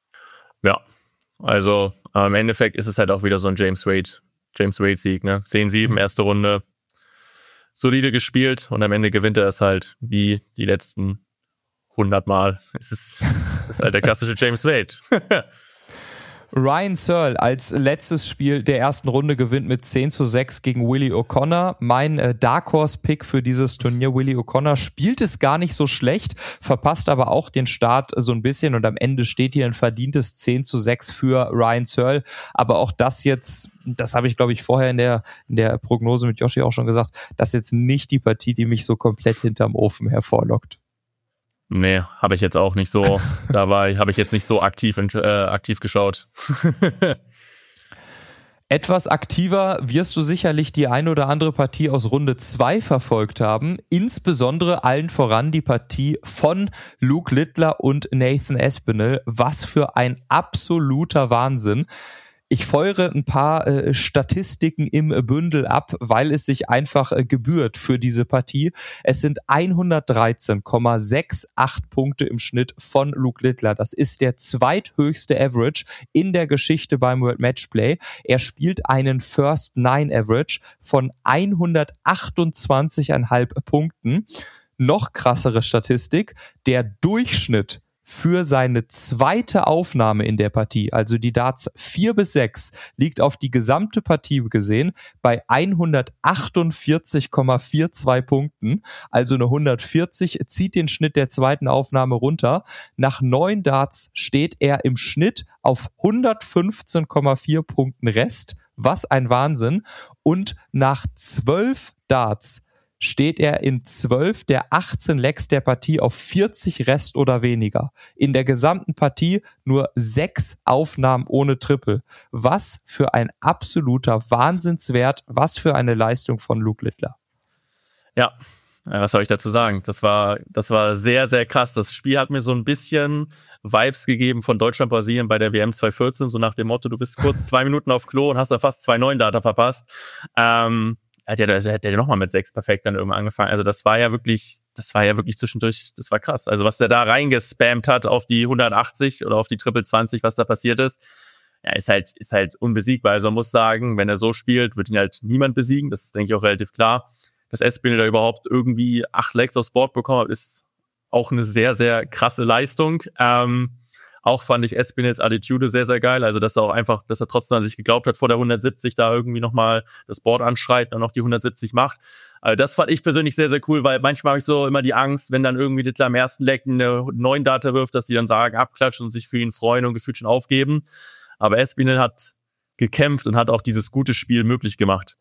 Ja, also äh, im Endeffekt ist es halt auch wieder so ein James Wade, James Wade-Sieg, ne? zehn sieben, erste Runde, solide gespielt und am Ende gewinnt er es halt wie die letzten hundert Mal. Es ist, es ist halt der klassische James Wade. Ryan Searle als letztes Spiel der ersten Runde gewinnt mit zehn zu sechs gegen Willie O'Connor. Mein äh, Dark Horse Pick für dieses Turnier, Willie O'Connor, spielt es gar nicht so schlecht, verpasst aber auch den Start äh, so ein bisschen und am Ende steht hier ein verdientes zehn zu sechs für Ryan Searle. Aber auch das jetzt, das habe ich glaube ich vorher in der, in der Prognose mit Yoshi auch schon gesagt, das ist jetzt nicht die Partie, die mich so komplett hinterm Ofen hervorlockt. Nee, habe ich jetzt auch nicht so. Da war ich, habe ich jetzt nicht so aktiv, äh, aktiv geschaut. Etwas aktiver wirst du sicherlich die ein oder andere Partie aus Runde zwei verfolgt haben. Insbesondere allen voran die Partie von Luke Littler und Nathan Aspinall. Was für ein absoluter Wahnsinn. Ich feuere ein paar äh, Statistiken im Bündel ab, weil es sich einfach äh, gebührt für diese Partie. Es sind hundertdreizehn Komma achtundsechzig Punkte im Schnitt von Luke Littler. Das ist der zweithöchste Average in der Geschichte beim World Matchplay. Er spielt einen First Nine Average von hundertachtundzwanzig Komma fünf Punkten. Noch krassere Statistik, der Durchschnitt für seine zweite Aufnahme in der Partie, also die Darts vier bis sechs, liegt auf die gesamte Partie gesehen bei hundertachtundvierzig Komma zweiundvierzig Punkten, also eine hundertvierzig, zieht den Schnitt der zweiten Aufnahme runter. Nach neun Darts steht er im Schnitt auf hundertfünfzehn Komma vier Punkten Rest, was ein Wahnsinn. Und nach zwölf Darts steht er in zwölf der achtzehn Legs der Partie auf vierzig Rest oder weniger. In der gesamten Partie nur sechs Aufnahmen ohne Triple. Was für ein absoluter Wahnsinnswert, was für eine Leistung von Luke Littler. Ja, Was soll ich dazu sagen? Das war, das war sehr, sehr krass. Das Spiel hat mir so ein bisschen Vibes gegeben von Deutschland-Brasilien bei der W M zwanzig vierzehn, so nach dem Motto, du bist kurz zwei Minuten auf Klo und hast da fast zwei neun Data verpasst. Ähm, hat ja, also hat ja nochmal mit sechs perfekt dann irgendwann angefangen. Also das war ja wirklich, das war ja wirklich zwischendurch, das war krass. Also was der da reingespammt hat auf die hundertachtzig oder auf die Triple zwanzig, was da passiert ist, ja, ist halt, ist halt unbesiegbar. Also man muss sagen, wenn er so spielt, wird ihn halt niemand besiegen. Das ist, denke ich, auch relativ klar. Dass Espinel da überhaupt irgendwie acht Legs aufs Board bekommen hat, ist auch eine sehr, sehr krasse Leistung. Ähm, auch fand ich Espinels Attitude sehr, sehr geil. Also, dass er auch einfach, dass er trotzdem an sich geglaubt hat, vor der hundertsiebzig da irgendwie nochmal das Board anschreit und noch die hundertsiebzig macht. Also, das fand ich persönlich sehr, sehr cool, weil manchmal habe ich so immer die Angst, wenn dann irgendwie Littler am ersten Leg eine neuen Data wirft, dass die dann sagen, abklatschen und sich für ihn freuen und gefühlt schon aufgeben. Aber Espinel hat gekämpft und hat auch dieses gute Spiel möglich gemacht.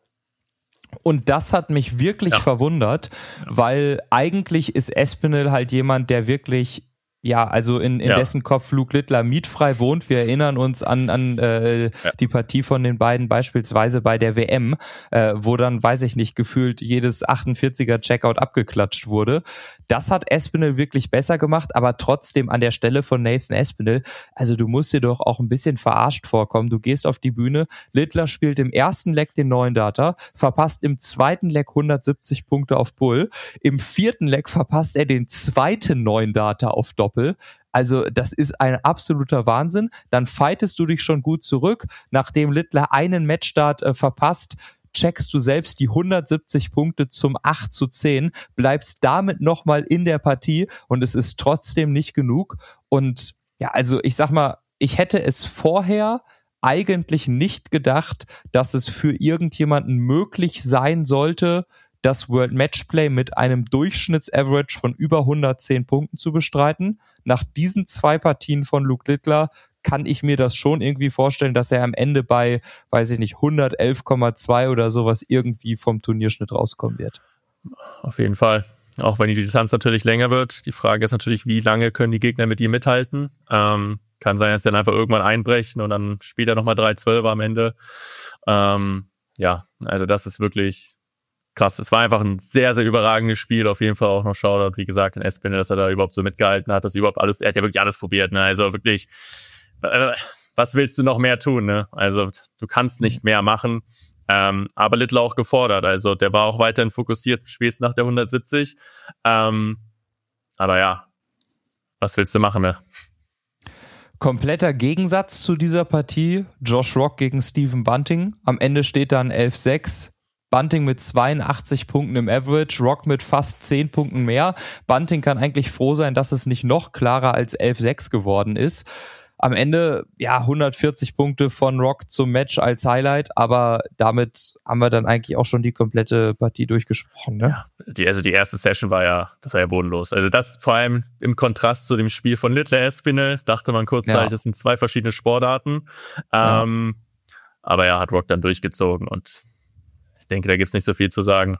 Und das hat mich wirklich ja. verwundert, weil eigentlich ist Espinel halt jemand, der wirklich, ja, also in, in ja. dessen Kopf Luke Littler mietfrei wohnt. Wir erinnern uns an, an äh, ja. die Partie von den beiden beispielsweise bei der W M, äh, wo dann, weiß ich nicht, gefühlt jedes achtundvierziger Checkout abgeklatscht wurde. Das hat Espinel wirklich besser gemacht, aber trotzdem an der Stelle von Nathan Espinel, also du musst dir doch auch ein bisschen verarscht vorkommen. Du gehst auf die Bühne, Littler spielt im ersten Leg den neuen Data, verpasst im zweiten Leg hundertsiebzig Punkte auf Bull, im vierten Leg verpasst er den zweiten neuen Data auf Doppel. Also das ist ein absoluter Wahnsinn. Dann fightest du dich schon gut zurück, nachdem Littler einen Matchstart äh, verpasst, checkst du selbst die hundertsiebzig Punkte zum acht zu zehn, bleibst damit nochmal in der Partie und es ist trotzdem nicht genug. Und ja, also ich sag mal, ich hätte es vorher eigentlich nicht gedacht, dass es für irgendjemanden möglich sein sollte, das World Matchplay mit einem Durchschnittsaverage von über hundertzehn Punkten zu bestreiten. Nach diesen zwei Partien von Luke Littler kann ich mir das schon irgendwie vorstellen, dass er am Ende bei, weiß ich nicht, hundertelf Komma zwei oder sowas irgendwie vom Turnierschnitt rauskommen wird. Auf jeden Fall. Auch wenn die Distanz natürlich länger wird. Die Frage ist natürlich, wie lange können die Gegner mit ihm mithalten? Ähm, kann sein, dass sie dann einfach irgendwann einbrechen und dann später nochmal drei zwölf am Ende. Ähm, ja, also das ist wirklich krass. Es war einfach ein sehr, sehr überragendes Spiel. Auf jeden Fall auch noch Shoutout, wie gesagt, in Espinel, dass er da überhaupt so mitgehalten hat, dass überhaupt alles, er hat ja wirklich alles probiert, ne? Also wirklich, was willst du noch mehr tun, ne? Also du kannst nicht mehr machen. Ähm, aber Littler auch gefordert. Also der war auch weiterhin fokussiert, spätestens nach der hundertsiebzig. Ähm, aber ja, was willst du machen, ne? Kompletter Gegensatz zu dieser Partie. Josh Rock gegen Stephen Bunting. Am Ende steht dann elf sechs. Bunting mit zweiundachtzig Punkten im Average, Rock mit fast zehn Punkten mehr. Bunting kann eigentlich froh sein, dass es nicht noch klarer als elf sechs geworden ist. Am Ende, ja, hundertvierzig Punkte von Rock zum Match als Highlight, aber damit haben wir dann eigentlich auch schon die komplette Partie durchgesprochen, ne? Ja, die, also die erste Session war ja, das war ja bodenlos. Also das vor allem im Kontrast zu dem Spiel von Littler Espinel, dachte man kurzzeitig, ja. Das sind zwei verschiedene Sportarten. Ja. Ähm, aber ja, hat Rock dann durchgezogen und ich denke, da gibt's nicht so viel zu sagen.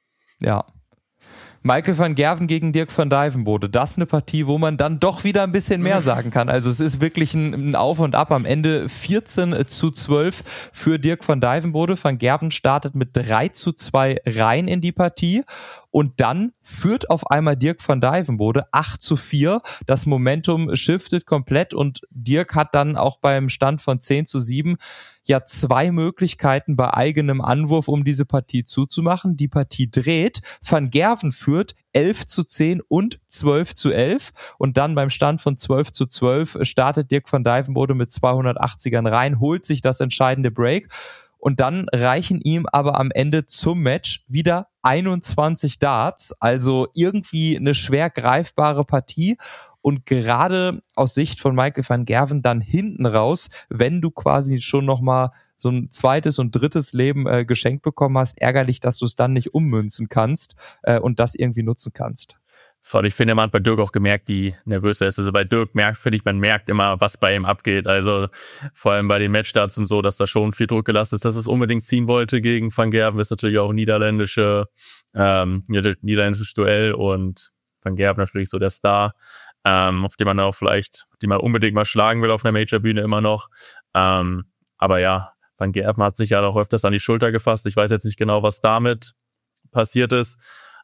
Ja. Michael van Gerwen gegen Dirk van Dijvenbode. Das ist eine Partie, wo man dann doch wieder ein bisschen mehr sagen kann. Also es ist wirklich ein, ein Auf und Ab. Am Ende vierzehn zu zwölf für Dirk van Dijvenbode. Van Gerwen startet mit drei zu zwei rein in die Partie. Und dann führt auf einmal Dirk van Dijvenbode acht zu vier. Das Momentum shiftet komplett und Dirk hat dann auch beim Stand von zehn zu sieben ja zwei Möglichkeiten bei eigenem Anwurf, um diese Partie zuzumachen. Die Partie dreht. Van Gerwen führt elf zu zehn und zwölf zu elf. Und dann beim Stand von zwölf zu zwölf startet Dirk van Dijvenbode mit zweihundertachtzigern rein, holt sich das entscheidende Break. Und dann reichen ihm aber am Ende zum Match wieder einundzwanzig Darts, also irgendwie eine schwer greifbare Partie. Und gerade aus Sicht von Michael van Gerwen dann hinten raus, wenn du quasi schon nochmal so ein zweites und drittes Leben äh, geschenkt bekommen hast, ärgerlich, dass du es dann nicht ummünzen kannst äh, und das irgendwie nutzen kannst. Voll, ich finde, man hat bei Dirk auch gemerkt, wie nervös er ist. Also bei Dirk merkt, finde ich, man merkt immer, was bei ihm abgeht. Also vor allem bei den Matchstarts und so, dass da schon viel Druck gelassen ist, dass es unbedingt ziehen wollte gegen Van Gerwen. Ist natürlich auch ein niederländische, ähm, niederländisches Duell und Van Gerwen natürlich so der Star, ähm, auf den man auch vielleicht, die man unbedingt mal schlagen will auf einer Major-Bühne immer noch. Ähm, aber ja, Van Gerwen hat sich ja auch öfters an die Schulter gefasst. Ich weiß jetzt nicht genau, was damit passiert ist.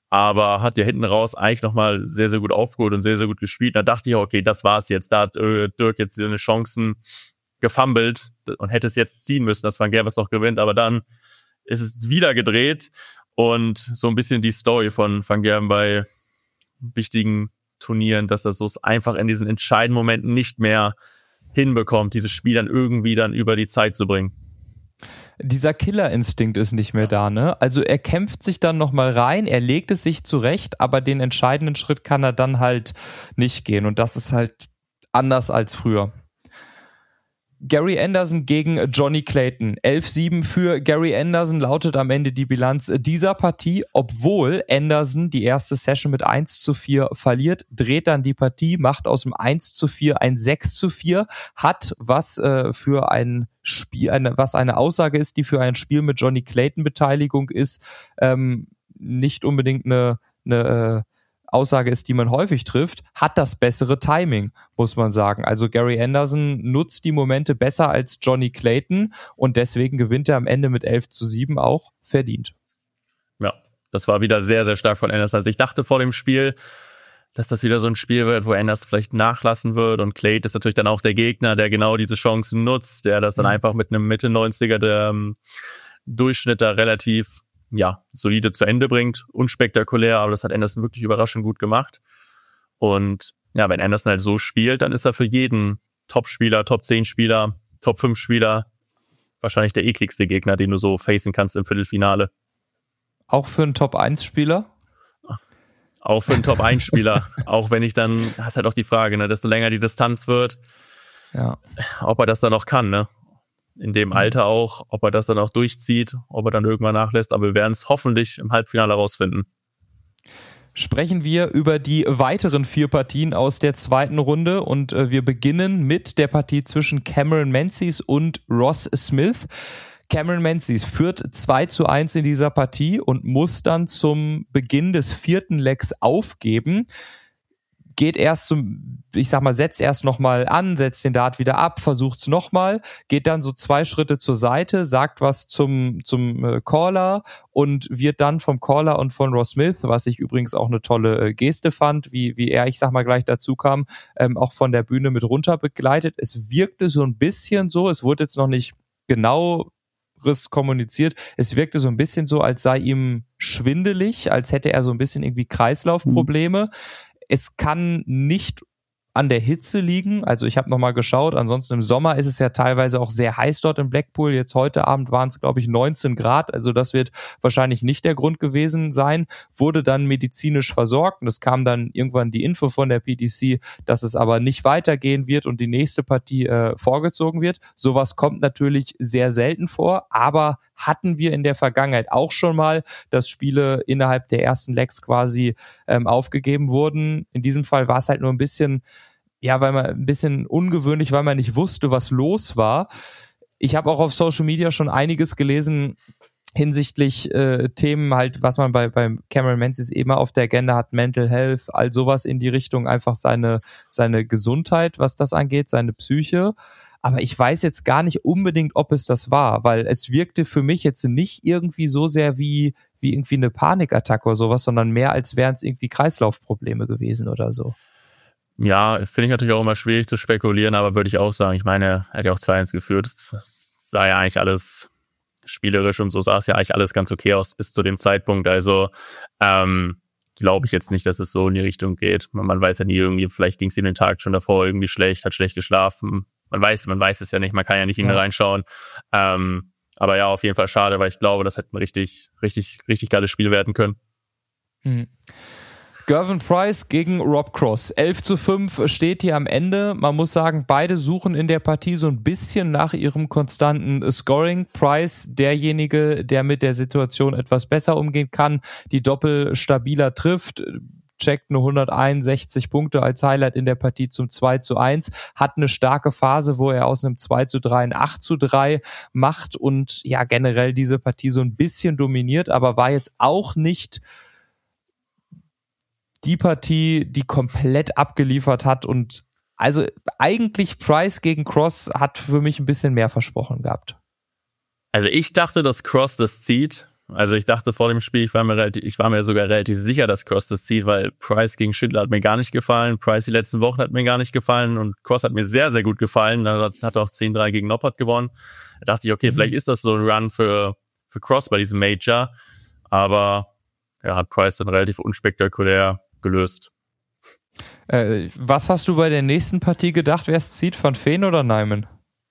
aber hat ja hinten raus eigentlich nochmal sehr, sehr gut aufgeholt und sehr, sehr gut gespielt. Da dachte ich, okay, das war's jetzt. Da hat äh, Dirk jetzt seine Chancen gefummelt und hätte es jetzt ziehen müssen, dass Van Gerwen noch gewinnt, aber dann ist es wieder gedreht und so ein bisschen die Story von Van Gerwen bei wichtigen Turnieren, dass er so einfach in diesen entscheidenden Momenten nicht mehr hinbekommt, dieses Spiel dann irgendwie dann über die Zeit zu bringen. Dieser Killerinstinkt ist nicht mehr da, ne? Also er kämpft sich dann nochmal rein, er legt es sich zurecht, aber den entscheidenden Schritt kann er dann halt nicht gehen und das ist halt anders als früher. Gary Anderson gegen Johnny Clayton. elf sieben für Gary Anderson lautet am Ende die Bilanz dieser Partie, obwohl Anderson die erste Session mit eins zu vier verliert, dreht dann die Partie, macht aus dem eins zu vier ein sechs zu vier, hat was äh, für ein Spiel, eine, was eine Aussage ist, die für ein Spiel mit Johnny Clayton Beteiligung ist, ähm, nicht unbedingt eine, eine äh, Aussage ist, die man häufig trifft, hat das bessere Timing, muss man sagen. Also Gary Anderson nutzt die Momente besser als Johnny Clayton und deswegen gewinnt er am Ende mit elf zu sieben auch verdient. Ja, das war wieder sehr, sehr stark von Anderson. Also ich dachte vor dem Spiel, dass das wieder so ein Spiel wird, wo Anderson vielleicht nachlassen wird und Clayton ist natürlich dann auch der Gegner, der genau diese Chancen nutzt, der das dann mhm. einfach mit einem Mitte neunziger der ähm, Durchschnitt da relativ ja, solide zu Ende bringt, unspektakulär, aber das hat Anderson wirklich überraschend gut gemacht. Und ja, wenn Anderson halt so spielt, dann ist er für jeden Top-Spieler, Top zehn Spieler, Top fünf Spieler wahrscheinlich der ekligste Gegner, den du so facen kannst im Viertelfinale. Auch für einen Top eins Spieler? Auch für einen Top eins Spieler. Auch wenn ich dann, das ist halt auch die Frage, ne, desto länger die Distanz wird, ja, ob er das dann noch kann, ne? In dem Alter auch, ob er das dann auch durchzieht, ob er dann irgendwann nachlässt. Aber wir werden es hoffentlich im Halbfinale herausfinden. Sprechen wir über die weiteren vier Partien aus der zweiten Runde und äh, wir beginnen mit der Partie zwischen Cameron Menzies und Ross Smith. Cameron Menzies führt zwei zu eins in dieser Partie und muss dann zum Beginn des vierten Legs aufgeben. Geht erst zum, ich sag mal, setzt erst nochmal an, setzt den Dart wieder ab, versucht's nochmal, geht dann so zwei Schritte zur Seite, sagt was zum, zum äh, Caller und wird dann vom Caller und von Ross Smith, was ich übrigens auch eine tolle äh, Geste fand, wie, wie er, ich sag mal, gleich dazu kam, ähm, auch von der Bühne mit runter begleitet. Es wirkte so ein bisschen so, es wurde jetzt noch nicht genau kommuniziert. Es wirkte so ein bisschen so, als sei ihm schwindelig, als hätte er so ein bisschen irgendwie Kreislaufprobleme. Mhm. Es kann nicht an der Hitze liegen. Also ich habe nochmal geschaut, ansonsten im Sommer ist es ja teilweise auch sehr heiß dort in Blackpool. Jetzt heute Abend waren es, glaube ich, neunzehn Grad. Also das wird wahrscheinlich nicht der Grund gewesen sein. Wurde dann medizinisch versorgt und es kam dann irgendwann die Info von der P D C, dass es aber nicht weitergehen wird und die nächste Partie äh, vorgezogen wird. Sowas kommt natürlich sehr selten vor, aber hatten wir in der Vergangenheit auch schon mal, dass Spiele innerhalb der ersten Legs quasi ähm, aufgegeben wurden. In diesem Fall war es halt nur ein bisschen, ja, weil man ein bisschen ungewöhnlich, weil man nicht wusste, was los war. Ich habe auch auf Social Media schon einiges gelesen hinsichtlich äh, Themen halt, was man bei beim Cameron Menzies eben auf der Agenda hat, Mental Health, all sowas in die Richtung, einfach seine seine Gesundheit, was das angeht, seine Psyche. Aber ich weiß jetzt gar nicht unbedingt, ob es das war, weil es wirkte für mich jetzt nicht irgendwie so sehr wie wie irgendwie eine Panikattacke oder sowas, sondern mehr als wären es irgendwie Kreislaufprobleme gewesen oder so. Ja, finde ich natürlich auch immer schwierig zu spekulieren, aber würde ich auch sagen, ich meine, er hat ja auch zwei eins geführt, es sah ja eigentlich alles spielerisch und so sah es ja eigentlich alles ganz okay aus bis zu dem Zeitpunkt, also ähm, glaube ich jetzt nicht, dass es so in die Richtung geht. Man, man weiß ja nie irgendwie, vielleicht ging es ihm den Tag schon davor irgendwie schlecht, hat schlecht geschlafen. Man weiß, man weiß es ja nicht, man kann ja nicht in ihn ja. reinschauen. Ähm, aber ja, auf jeden Fall schade, weil ich glaube, das hätte ein richtig, richtig, richtig geiles Spiel werden können. Mhm. Gervin Price gegen Rob Cross. elf zu fünf steht hier am Ende. Man muss sagen, beide suchen in der Partie so ein bisschen nach ihrem konstanten Scoring. Price, derjenige, der mit der Situation etwas besser umgehen kann, die Doppel stabiler trifft, checkt nur hunderteinundsechzig Punkte als Highlight in der Partie zum zwei zu eins, hat eine starke Phase, wo er aus einem zwei zu drei ein acht zu drei macht und ja generell diese Partie so ein bisschen dominiert, aber war jetzt auch nicht die Partie, die komplett abgeliefert hat und also eigentlich Price gegen Cross hat für mich ein bisschen mehr versprochen gehabt. Also ich dachte, dass Cross das zieht, Also ich dachte vor dem Spiel, ich war mir relativ, ich war mir sogar relativ sicher, dass Cross das zieht, weil Price gegen Schindler hat mir gar nicht gefallen, Price die letzten Wochen hat mir gar nicht gefallen und Cross hat mir sehr, sehr gut gefallen. Da hat er auch zehn drei gegen Noppert gewonnen. Da dachte ich, okay, mhm. vielleicht ist das so ein Run für, für Cross bei diesem Major, aber er ja, hat Price dann relativ unspektakulär gelöst. Äh, was hast du bei der nächsten Partie gedacht, wer es zieht, Van Veen oder Nijman?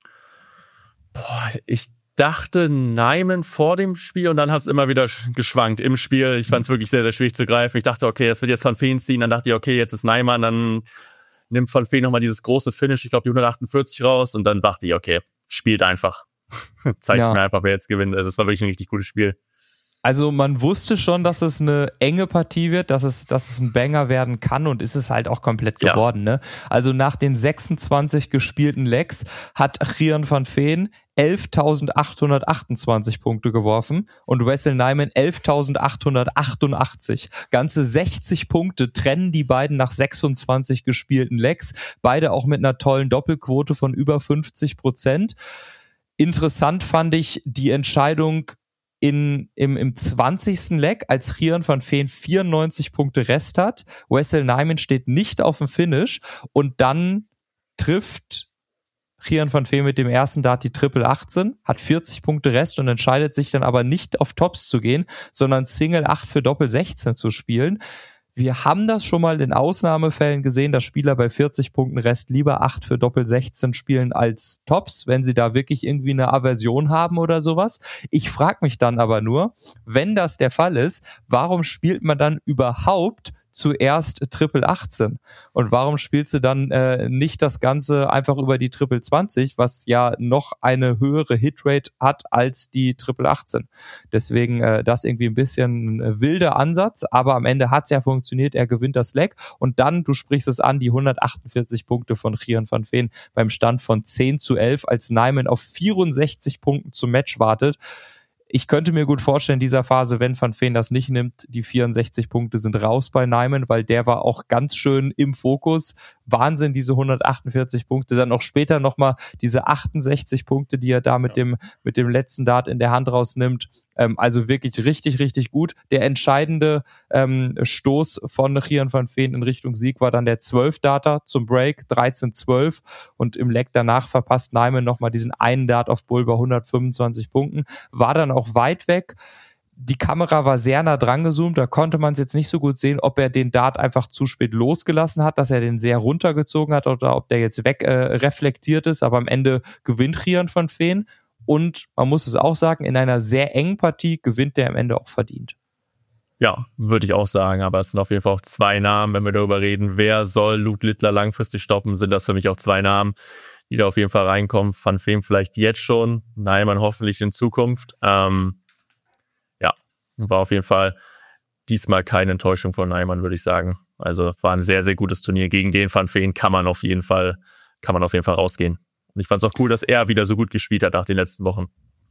Boah, ich dachte Nijman vor dem Spiel und dann hat es immer wieder geschwankt im Spiel. Ich fand es wirklich sehr, sehr schwierig zu greifen. Ich dachte, okay, das wird jetzt Van Veen ziehen. Dann dachte ich, okay, jetzt ist Nijman. Dann nimmt Van Veen nochmal dieses große Finish, ich glaube die hundertachtundvierzig raus. Und dann dachte ich, okay, spielt einfach. Zeigt ja. mir einfach, wer jetzt gewinnt. Also es war wirklich ein richtig gutes Spiel. Also man wusste schon, dass es eine enge Partie wird, dass es, dass es ein Banger werden kann und ist es halt auch komplett ja. geworden. Ne? Also nach den sechsundzwanzig gespielten Legs hat Gian van Veen elftausendachthundertachtundzwanzig Punkte geworfen und Wessel Nijman elftausendachthundertachtundachtzig. Ganze sechzig Punkte trennen die beiden nach sechsundzwanzig gespielten Legs. Beide auch mit einer tollen Doppelquote von über fünfzig Prozent. Interessant fand ich die Entscheidung In, im, im zwanzigsten Leg, als Gian van Veen vierundneunzig Punkte Rest hat. Wessel Nijman steht nicht auf dem Finish und dann trifft Gian van Veen mit dem ersten Dart die Triple achtzehn, hat vierzig Punkte Rest und entscheidet sich dann aber nicht auf Tops zu gehen, sondern Single acht für Doppel sechzehn zu spielen. Wir haben das schon mal in Ausnahmefällen gesehen, dass Spieler bei vierzig Punkten Rest lieber acht für Doppel sechzehn spielen als Tops, wenn sie da wirklich irgendwie eine Aversion haben oder sowas. Ich frage mich dann aber nur, wenn das der Fall ist, warum spielt man dann überhaupt zuerst Triple achtzehn? Und warum spielst du dann äh, nicht das Ganze einfach über die Triple zwanzig, was ja noch eine höhere Hitrate hat als die Triple achtzehn? Deswegen äh, das irgendwie ein bisschen ein wilder Ansatz, aber am Ende hat's ja funktioniert, er gewinnt das Leg und dann, du sprichst es an, die hundertachtundvierzig Punkte von Gian van Veen beim Stand von zehn zu elf, als Nijman auf vierundsechzig Punkten zum Match wartet. Ich könnte mir gut vorstellen, in dieser Phase, wenn Van Veen das nicht nimmt, die vierundsechzig Punkte sind raus bei Nijman, weil der war auch ganz schön im Fokus. Wahnsinn, diese hundertachtundvierzig Punkte. Dann auch später nochmal diese achtundsechzig Punkte, die er da mit dem, mit dem letzten Dart in der Hand rausnimmt. Ähm, also wirklich richtig, richtig gut. Der entscheidende ähm, Stoß von Gian van Veen in Richtung Sieg war dann der zwölf-Darter zum Break, dreizehn zwölf. Und im Leg danach verpasst Nijman nochmal diesen einen Dart auf Bull bei hundertfünfundzwanzig Punkten. War dann auch weit weg. Die Kamera war sehr nah dran gezoomt, da konnte man es jetzt nicht so gut sehen, ob er den Dart einfach zu spät losgelassen hat, dass er den sehr runtergezogen hat oder ob der jetzt weg äh, reflektiert ist, aber am Ende gewinnt Gian van Veen und man muss es auch sagen, in einer sehr engen Partie gewinnt der am Ende auch verdient. Ja, würde ich auch sagen, aber es sind auf jeden Fall auch zwei Namen, wenn wir darüber reden, wer soll Luke Littler langfristig stoppen, sind das für mich auch zwei Namen, die da auf jeden Fall reinkommen. Van Veen vielleicht jetzt schon, Nijman hoffentlich in Zukunft. Ähm, ja, war auf jeden Fall diesmal keine Enttäuschung von Nijman, würde ich sagen. Also war ein sehr, sehr gutes Turnier. Gegen den Van Veen kann man auf jeden Fall, kann man auf jeden Fall rausgehen. Und ich fand es auch cool, dass er wieder so gut gespielt hat nach den letzten Wochen.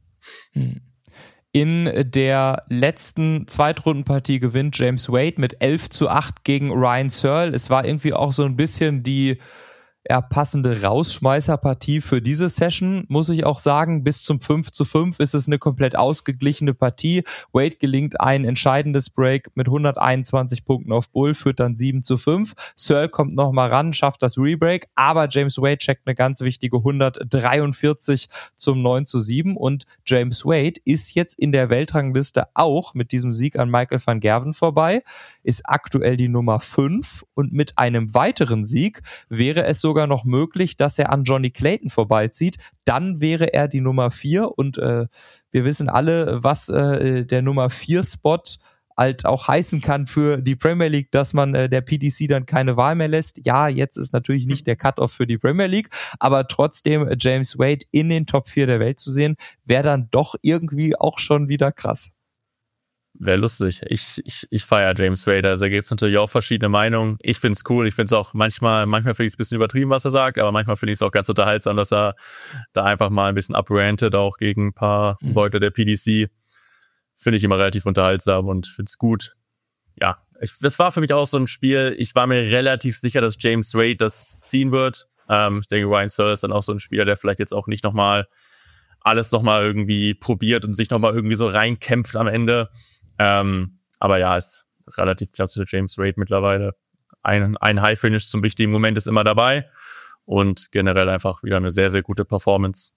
In der letzten Zweitrundenpartie gewinnt James Wade mit elf zu acht gegen Ryan Searle. Es war irgendwie auch so ein bisschen die ja, passende Rausschmeißerpartie für diese Session, muss ich auch sagen. Bis zum fünf zu fünf ist es eine komplett ausgeglichene Partie. Wade gelingt ein entscheidendes Break mit hunderteinundzwanzig Punkten auf Bull, führt dann sieben zu fünf. Searle kommt nochmal ran, schafft das Rebreak, aber James Wade checkt eine ganz wichtige hundertdreiundvierzig zum neun zu sieben und James Wade ist jetzt in der Weltrangliste auch mit diesem Sieg an Michael van Gerwen vorbei, ist aktuell die Nummer fünf und mit einem weiteren Sieg wäre es sogar noch möglich, dass er an Johnny Clayton vorbeizieht. Dann wäre er die Nummer vier und äh, wir wissen alle, was äh, der Nummer vier Spot halt auch heißen kann für die Premier League, dass man äh, der P D C dann keine Wahl mehr lässt. Ja, jetzt ist natürlich nicht der Cut-Off für die Premier League, aber trotzdem James Wade in den Top vier der Welt zu sehen, wäre dann doch irgendwie auch schon wieder krass. Wäre lustig. Ich, ich, ich feiere James Wade. Also da gibt es natürlich auch verschiedene Meinungen. Ich finde es cool. Ich finde es auch manchmal, manchmal finde ich es ein bisschen übertrieben, was er sagt, aber manchmal finde ich es auch ganz unterhaltsam, dass er da einfach mal ein bisschen uprantet, auch gegen ein paar mhm. Leute der P D C. Finde ich immer relativ unterhaltsam und finde es gut. Ja, ich, das war für mich auch so ein Spiel. Ich war mir relativ sicher, dass James Wade das ziehen wird. Ähm, ich denke, Ryan Searle ist dann auch so ein Spieler, der vielleicht jetzt auch nicht nochmal alles nochmal irgendwie probiert und sich nochmal irgendwie so reinkämpft am Ende. Ähm, aber ja, ist relativ klassischer James Wade mittlerweile. Ein, ein High-Finish zum wichtigen Moment ist immer dabei und generell einfach wieder eine sehr, sehr gute Performance.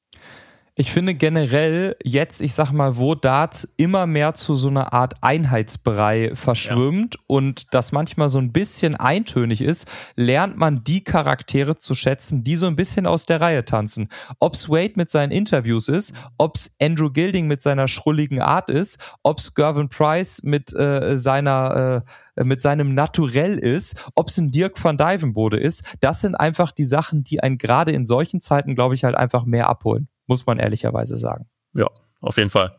Ich finde generell jetzt, ich sag mal, wo Darts immer mehr zu so einer Art Einheitsbrei verschwimmt ja. und das manchmal so ein bisschen eintönig ist, lernt man die Charaktere zu schätzen, die so ein bisschen aus der Reihe tanzen. Ob's Wade mit seinen Interviews ist, ob's Andrew Gilding mit seiner schrulligen Art ist, ob's Gervin Price mit äh, seiner äh, mit seinem Naturell ist, ob es ein Dirk van Dijvenbode ist, das sind einfach die Sachen, die einen gerade in solchen Zeiten, glaube ich, halt einfach mehr abholen. Muss man ehrlicherweise sagen. Ja, auf jeden Fall.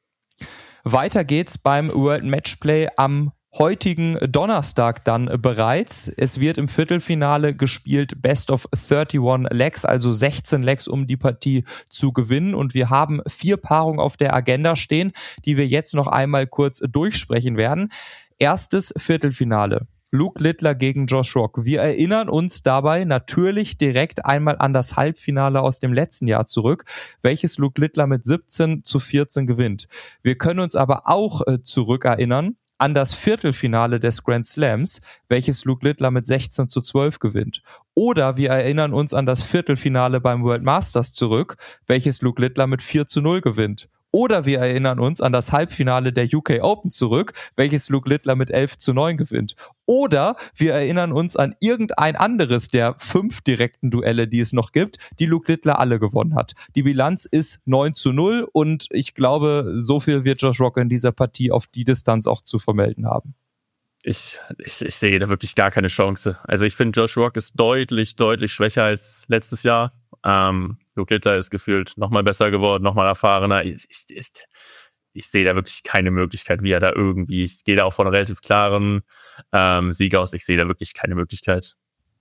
Weiter geht's beim World Matchplay am heutigen Donnerstag dann bereits. Es wird im Viertelfinale gespielt Best of einunddreißig Legs, also sechzehn Legs, um die Partie zu gewinnen. Und wir haben vier Paarungen auf der Agenda stehen, die wir jetzt noch einmal kurz durchsprechen werden. Erstes Viertelfinale. Luke Littler gegen Josh Rock. Wir erinnern uns dabei natürlich direkt einmal an das Halbfinale aus dem letzten Jahr zurück, welches Luke Littler mit siebzehn zu vierzehn gewinnt. Wir können uns aber auch äh, zurückerinnern an das Viertelfinale des Grand Slams, welches Luke Littler mit sechzehn zu zwölf gewinnt. Oder wir erinnern uns an das Viertelfinale beim World Masters zurück, welches Luke Littler mit vier zu null gewinnt. Oder wir erinnern uns an das Halbfinale der U K Open zurück, welches Luke Littler mit elf zu neun gewinnt. Oder wir erinnern uns an irgendein anderes der fünf direkten Duelle, die es noch gibt, die Luke Littler alle gewonnen hat. Die Bilanz ist neun zu null und ich glaube, so viel wird Josh Rock in dieser Partie auf die Distanz auch zu vermelden haben. Ich, ich, ich sehe da wirklich gar keine Chance. Also ich finde, Josh Rock ist deutlich, deutlich schwächer als letztes Jahr. Ähm, Luke Littler ist gefühlt nochmal besser geworden, nochmal erfahrener. Ich, ich, ich, ich sehe da wirklich keine Möglichkeit, wie er da irgendwie, ich gehe da auch von einem relativ klaren ähm, Sieg aus, ich sehe da wirklich keine Möglichkeit.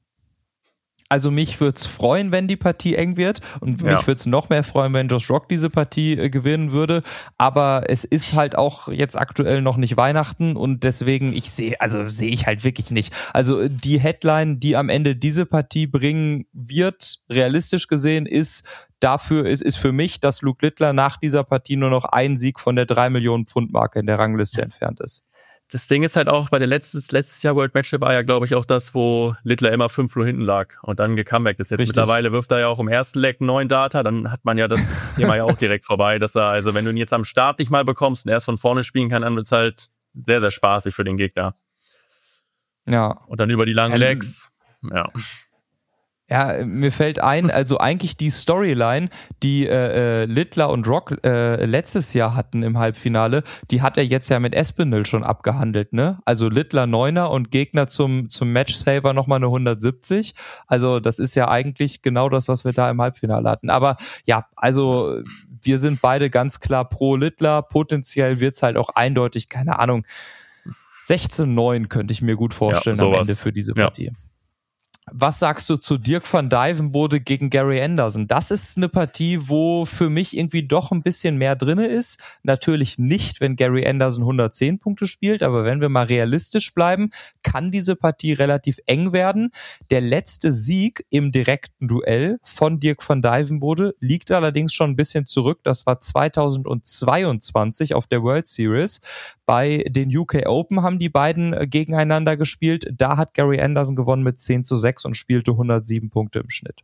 Also mich würde es freuen, wenn die Partie eng wird und ja. mich würde es noch mehr freuen, wenn Josh Rock diese Partie äh, gewinnen würde, aber es ist halt auch jetzt aktuell noch nicht Weihnachten und deswegen, ich sehe, also sehe ich halt wirklich nicht. Also die Headline, die am Ende diese Partie bringen wird, realistisch gesehen, ist dafür, ist, ist für mich, dass Luke Littler nach dieser Partie nur noch ein Sieg von der drei Millionen Pfund Marke in der Rangliste entfernt ist. Das Ding ist halt auch, bei der letztes, letztes Jahr World Matchup war ja, glaube ich, auch das, wo Littler immer fünf null hinten lag und dann gecomebackt ist. Jetzt Richtig. Mittlerweile wirft er ja auch im ersten Leg neun Data, dann hat man ja das, das Thema ja auch direkt vorbei, dass er, also wenn du ihn jetzt am Start nicht mal bekommst und erst von vorne spielen kann, dann wird es halt sehr, sehr spaßig für den Gegner. Ja. Und dann über die langen Legs, ja. Ja, mir fällt ein, also eigentlich die Storyline, die äh, Littler und Rock äh, letztes Jahr hatten im Halbfinale, die hat er jetzt ja mit Espinel schon abgehandelt, ne? Also Littler Neuner und Gegner zum zum Matchsaver nochmal eine hundertsiebzig. Also das ist ja eigentlich genau das, was wir da im Halbfinale hatten. Aber ja, also wir sind beide ganz klar pro Littler. Potenziell wird's halt auch eindeutig, keine Ahnung, sechzehn neun könnte ich mir gut vorstellen, ja, am Ende für diese Partie. Ja. Was sagst du zu Dirk van Dijvenbode gegen Gary Anderson? Das ist eine Partie, wo für mich irgendwie doch ein bisschen mehr drinne ist. Natürlich nicht, wenn Gary Anderson hundertzehn Punkte spielt, aber wenn wir mal realistisch bleiben, kann diese Partie relativ eng werden. Der letzte Sieg im direkten Duell von Dirk van Dijvenbode liegt allerdings schon ein bisschen zurück. Das war zweitausendzweiundzwanzig auf der World Series. Bei den U K Open haben die beiden gegeneinander gespielt. Da hat Gary Anderson gewonnen mit zehn zu sechs und spielte hundertsieben Punkte im Schnitt.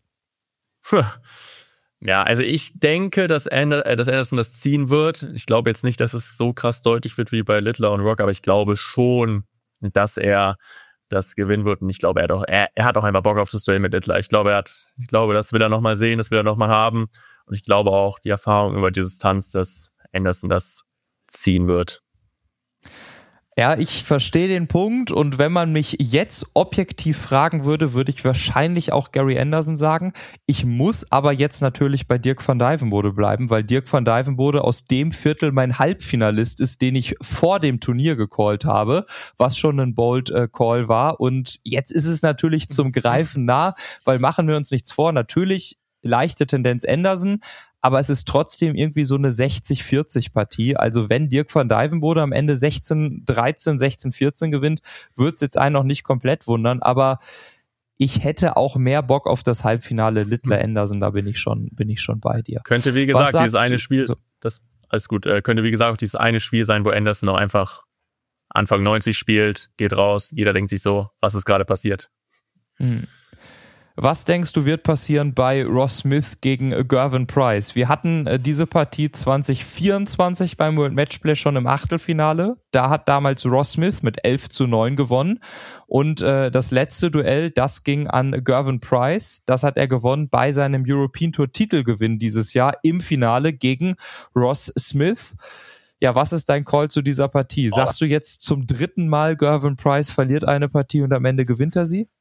Ja, also ich denke, dass Anderson das ziehen wird. Ich glaube jetzt nicht, dass es so krass deutlich wird wie bei Littler und Rock, aber ich glaube schon, dass er das gewinnen wird. Und ich glaube, er hat auch, er, er hat auch einfach Bock auf das Duell mit Littler. Ich glaube, er hat, ich glaube, das will er nochmal sehen, das will er nochmal haben. Und ich glaube auch, die Erfahrung über die Distanz, dass Anderson das ziehen wird. Ja, ich verstehe den Punkt und wenn man mich jetzt objektiv fragen würde, würde ich wahrscheinlich auch Gary Anderson sagen. Ich muss aber jetzt natürlich bei Dirk van Dijvenbode bleiben, weil Dirk van Dijvenbode aus dem Viertel mein Halbfinalist ist, den ich vor dem Turnier gecallt habe, was schon ein bold äh, Call war und jetzt ist es natürlich zum Greifen nah, weil machen wir uns nichts vor, natürlich leichte Tendenz Anderson, aber es ist trotzdem irgendwie so eine sechzig vierzig Partie. Also wenn Dirk van Dijvenbode am Ende sechzehn dreizehn, sechzehn vierzehn gewinnt, wird es jetzt einen noch nicht komplett wundern. Aber ich hätte auch mehr Bock auf das Halbfinale Littler-Anderson, da bin ich schon, bin ich schon bei dir. Könnte, wie gesagt, dieses eine Spiel, so. das, alles gut, äh, könnte, wie gesagt, auch dieses eine Spiel sein, wo Anderson noch einfach Anfang neunzig spielt, geht raus, jeder denkt sich so, was ist gerade passiert? Mhm. Was denkst du, wird passieren bei Ross Smith gegen Gervin Price? Wir hatten äh, diese Partie zwanzig vierundzwanzig beim World Matchplay schon im Achtelfinale. Da hat damals Ross Smith mit elf zu neun gewonnen. Und äh, das letzte Duell, das ging an Gervin Price. Das hat er gewonnen bei seinem European Tour Titelgewinn dieses Jahr im Finale gegen Ross Smith. Ja, was ist dein Call zu dieser Partie? Oh. Sagst du jetzt zum dritten Mal, Gervin Price verliert eine Partie und am Ende gewinnt er sie?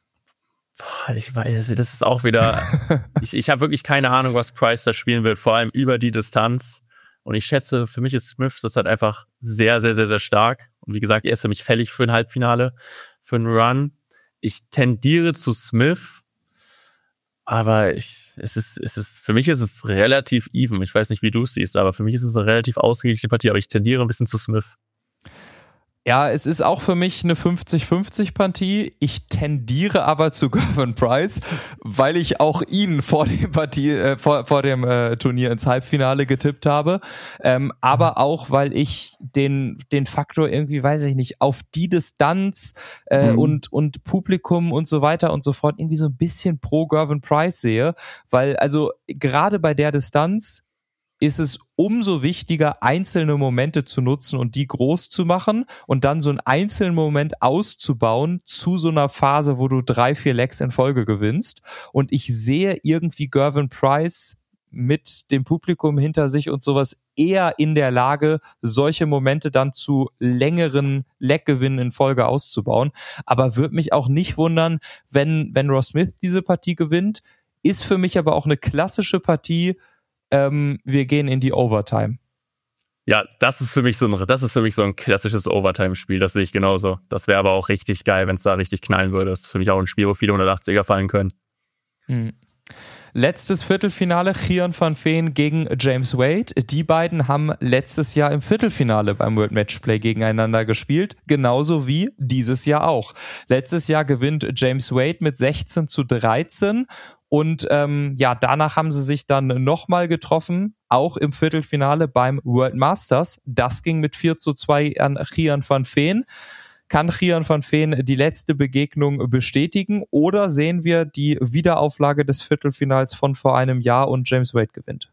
Ich weiß, das ist auch wieder, ich, ich habe wirklich keine Ahnung, was Price da spielen wird, vor allem über die Distanz. Und ich schätze, für mich ist Smith das halt einfach sehr, sehr, sehr, sehr stark. Und wie gesagt, er ist für mich fällig für ein Halbfinale, für einen Run. Ich tendiere zu Smith, aber ich, es ist, es ist, für mich ist es relativ even. Ich weiß nicht, wie du es siehst, aber für mich ist es eine relativ ausgeglichene Partie, aber ich tendiere ein bisschen zu Smith. Ja, es ist auch für mich eine fünfzig fünfzig Partie. Ich tendiere aber zu Gervin Price, weil ich auch ihn vor dem Partie, äh, vor, vor dem äh, Turnier ins Halbfinale getippt habe. Ähm, aber auch, weil ich den, den Faktor irgendwie, weiß ich nicht, auf die Distanz äh, mhm. und, und Publikum und so weiter und so fort irgendwie so ein bisschen pro Gervin Price sehe. Weil, also, gerade bei der Distanz ist es umso wichtiger, einzelne Momente zu nutzen und die groß zu machen und dann so einen einzelnen Moment auszubauen zu so einer Phase, wo du drei, vier Legs in Folge gewinnst. Und ich sehe irgendwie Gervin Price mit dem Publikum hinter sich und sowas eher in der Lage, solche Momente dann zu längeren Leg-Gewinnen in Folge auszubauen. Aber würde mich auch nicht wundern, wenn, wenn Ross Smith diese Partie gewinnt. Ist für mich aber auch eine klassische Partie. Ähm, wir gehen in die Overtime. Ja, das ist für mich so ein, das ist für mich so ein klassisches Overtime-Spiel. Das sehe ich genauso. Das wäre aber auch richtig geil, wenn es da richtig knallen würde. Das ist für mich auch ein Spiel, wo viele hundertachtziger fallen können. Hm. Letztes Viertelfinale, Gian van Veen gegen James Wade. Die beiden haben letztes Jahr im Viertelfinale beim World Matchplay gegeneinander gespielt, genauso wie dieses Jahr auch. Letztes Jahr gewinnt James Wade mit sechzehn zu dreizehn und ähm, ja, danach haben sie sich dann nochmal getroffen, auch im Viertelfinale beim World Masters. Das ging mit vier zu zwei an Gian van Veen. Kann Gian van Veen die letzte Begegnung bestätigen oder sehen wir die Wiederauflage des Viertelfinals von vor einem Jahr und James Wade gewinnt?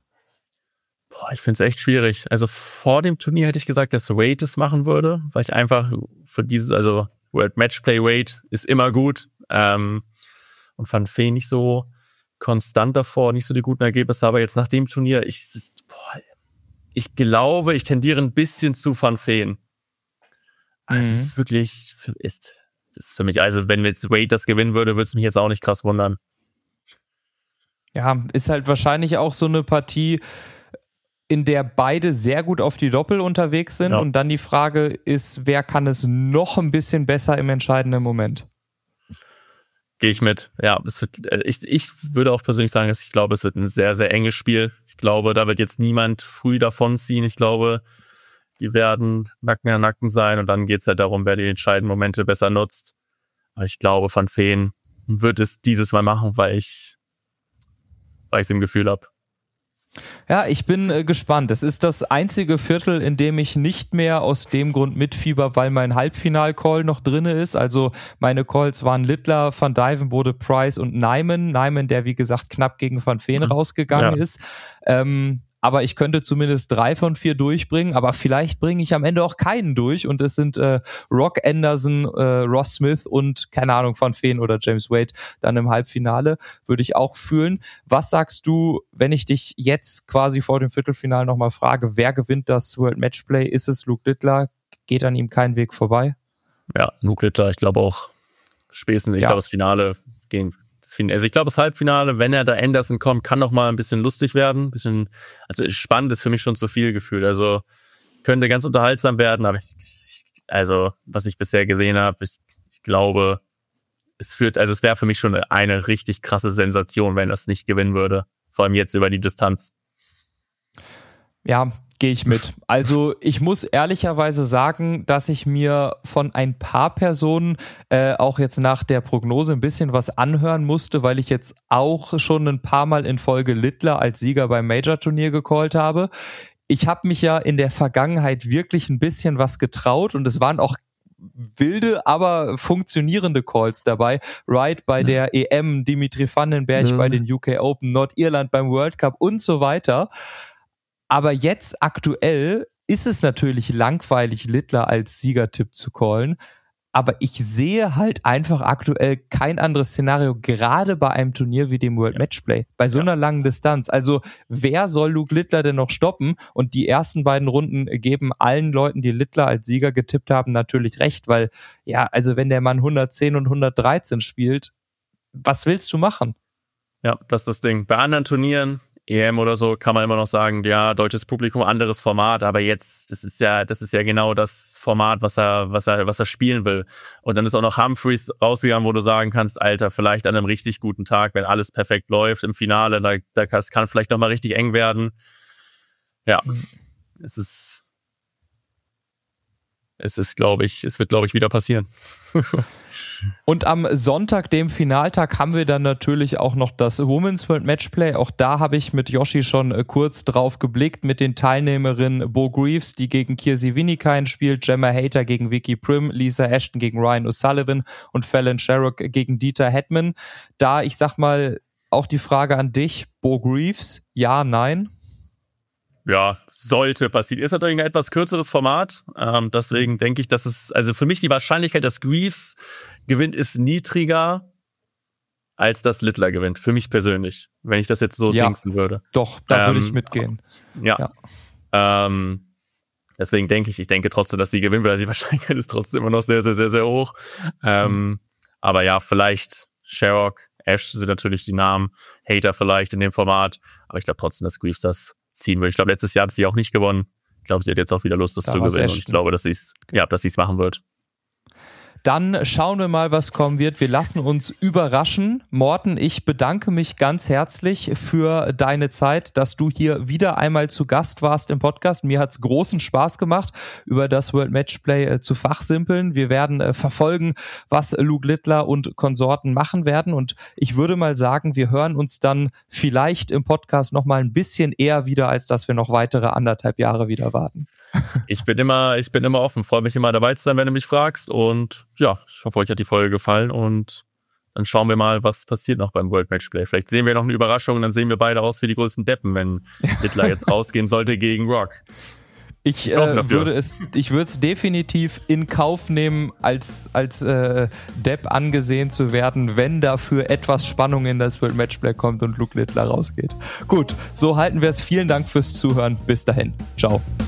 Boah, ich finde es echt schwierig. Also vor dem Turnier hätte ich gesagt, dass Wade es machen würde, weil ich einfach für dieses, also World Matchplay Wade ist immer gut ähm, und Van Veen nicht so konstant davor, nicht so die guten Ergebnisse, aber jetzt nach dem Turnier, ich, boah, ich glaube, ich tendiere ein bisschen zu Van Veen. Es mhm. ist wirklich, ist, ist für mich, also wenn jetzt Wade das gewinnen würde, würde es mich jetzt auch nicht krass wundern. Ja, ist halt wahrscheinlich auch so eine Partie, in der beide sehr gut auf die Doppel unterwegs sind, ja. Und dann die Frage ist, wer kann es noch ein bisschen besser im entscheidenden Moment? Gehe ich mit. Ja, es wird, ich, ich würde auch persönlich sagen, dass ich glaube, es wird ein sehr, sehr enges Spiel. Ich glaube, da wird jetzt niemand früh davonziehen. Ich glaube, die werden Nacken an Nacken sein und dann geht es halt darum, wer die entscheidenden Momente besser nutzt. Aber ich glaube, Van Veen wird es dieses Mal machen, weil ich weil ich es im Gefühl habe. Ja, ich bin äh, gespannt. Es ist das einzige Viertel, in dem ich nicht mehr aus dem Grund mitfieber, weil mein Halbfinal-Call noch drinne ist. Also meine Calls waren Littler, Van Dijvenbode, Price und Nijman. Nijman, der wie gesagt knapp gegen Van Veen mhm. rausgegangen ja. ist. Ähm, aber ich könnte zumindest drei von vier durchbringen, aber vielleicht bringe ich am Ende auch keinen durch und es sind äh, Rock Anderson, äh, Ross Smith und, keine Ahnung, Van Veen oder James Wade dann im Halbfinale, würde ich auch fühlen. Was sagst du, wenn ich dich jetzt quasi vor dem Viertelfinale nochmal frage, wer gewinnt das World Matchplay? Ist es Luke Littler? Geht an ihm kein Weg vorbei? Ja, Luke Littler, ich glaube auch spätestens, ich ja. glaube das Finale gehen Also ich glaube, das Halbfinale, wenn er da Anderson kommt, kann noch mal ein bisschen lustig werden. Ein bisschen, also spannend ist für mich schon zu viel gefühlt. Also könnte ganz unterhaltsam werden, aber ich, ich, also was ich bisher gesehen habe, ich, ich glaube, es führt, also es wäre für mich schon eine richtig krasse Sensation, wenn er es nicht gewinnen würde. Vor allem jetzt über die Distanz. Ja, Gehe ich mit. Also ich muss ehrlicherweise sagen, dass ich mir von ein paar Personen äh, auch jetzt nach der Prognose ein bisschen was anhören musste, weil ich jetzt auch schon ein paar Mal in Folge Littler als Sieger beim Major-Turnier gecallt habe. Ich habe mich ja in der Vergangenheit wirklich ein bisschen was getraut und es waren auch wilde, aber funktionierende Calls dabei. Wright bei der E M, Dimitri Vandenberg mhm. bei den U K Open, Nordirland beim World Cup und so weiter. Aber jetzt aktuell ist es natürlich langweilig, Littler als Siegertipp zu callen. Aber ich sehe halt einfach aktuell kein anderes Szenario, gerade bei einem Turnier wie dem World Matchplay, bei so einer langen Distanz. Also wer soll Luke Littler denn noch stoppen? Und die ersten beiden Runden geben allen Leuten, die Littler als Sieger getippt haben, natürlich recht, weil ja, also wenn der Mann hundertzehn und hundertdreizehn spielt, was willst du machen? Ja, das ist das Ding. Bei anderen Turnieren, E M oder so, kann man immer noch sagen, ja, deutsches Publikum, anderes Format, aber jetzt, das ist ja, das ist ja genau das Format, was er, was er, was er spielen will. Und dann ist auch noch Humphreys rausgegangen, wo du sagen kannst, Alter, vielleicht an einem richtig guten Tag, wenn alles perfekt läuft im Finale, da, da kann, es kann vielleicht nochmal richtig eng werden. Ja, mhm. es ist, es ist, glaube ich, es wird, glaube ich, wieder passieren. Und am Sonntag, dem Finaltag, haben wir dann natürlich auch noch das Women's World Matchplay. Auch da habe ich mit Yoshi schon äh, kurz drauf geblickt mit den Teilnehmerinnen Bo Greaves, die gegen Kirsi Winnikainen spielt, Gemma Hayter gegen Vicky Prim, Lisa Ashton gegen Ryan O'Sullivan und Fallon Sherrock gegen Dieter Hetman. Da, ich sag mal, auch die Frage an dich, Bo Greaves, ja, nein? Ja, sollte passieren. Ist natürlich ein etwas kürzeres Format. Ähm, deswegen denke ich, dass es, also für mich die Wahrscheinlichkeit, dass Greaves gewinnt, ist niedriger, als dass Littler gewinnt. Für mich persönlich. Wenn ich das jetzt so ja, dingsen würde. Doch, da ähm, würde ich mitgehen. Ja. ja. Ähm, deswegen denke ich, ich denke trotzdem, dass sie gewinnen, weil die Wahrscheinlichkeit ist trotzdem immer noch sehr, sehr, sehr, sehr hoch. Ähm, mhm. Aber ja, vielleicht Sherrock, Ash sind natürlich die Namen, Hayter vielleicht in dem Format. Aber ich glaube trotzdem, dass Greaves das ziehen will. Ich glaube, letztes Jahr hat sie auch nicht gewonnen. Ich glaube, sie hat jetzt auch wieder Lust, das da zu gewinnen. Und ich glaube, dass sie es, ja, dass sie es machen wird. Dann schauen wir mal, was kommen wird. Wir lassen uns überraschen. Morten, ich bedanke mich ganz herzlich für deine Zeit, dass du hier wieder einmal zu Gast warst im Podcast. Mir hat's großen Spaß gemacht, über das World Matchplay äh, zu fachsimpeln. Wir werden äh, verfolgen, was Luke Littler und Konsorten machen werden. Und ich würde mal sagen, wir hören uns dann vielleicht im Podcast noch mal ein bisschen eher wieder, als dass wir noch weitere anderthalb Jahre wieder warten. Ich bin immer, ich bin immer offen, freue mich immer dabei zu sein, wenn du mich fragst. Und ja, ich hoffe, euch hat die Folge gefallen und dann schauen wir mal, was passiert noch beim World Matchplay. Vielleicht sehen wir noch eine Überraschung und dann sehen wir beide aus wie die größten Deppen, wenn Littler jetzt rausgehen sollte gegen Rock. Ich äh, würde es, ich würde es definitiv in Kauf nehmen, als als äh, Depp angesehen zu werden, wenn dafür etwas Spannung in das World Matchplay kommt und Luke Littler rausgeht. Gut, so halten wir es. Vielen Dank fürs Zuhören. Bis dahin. Ciao.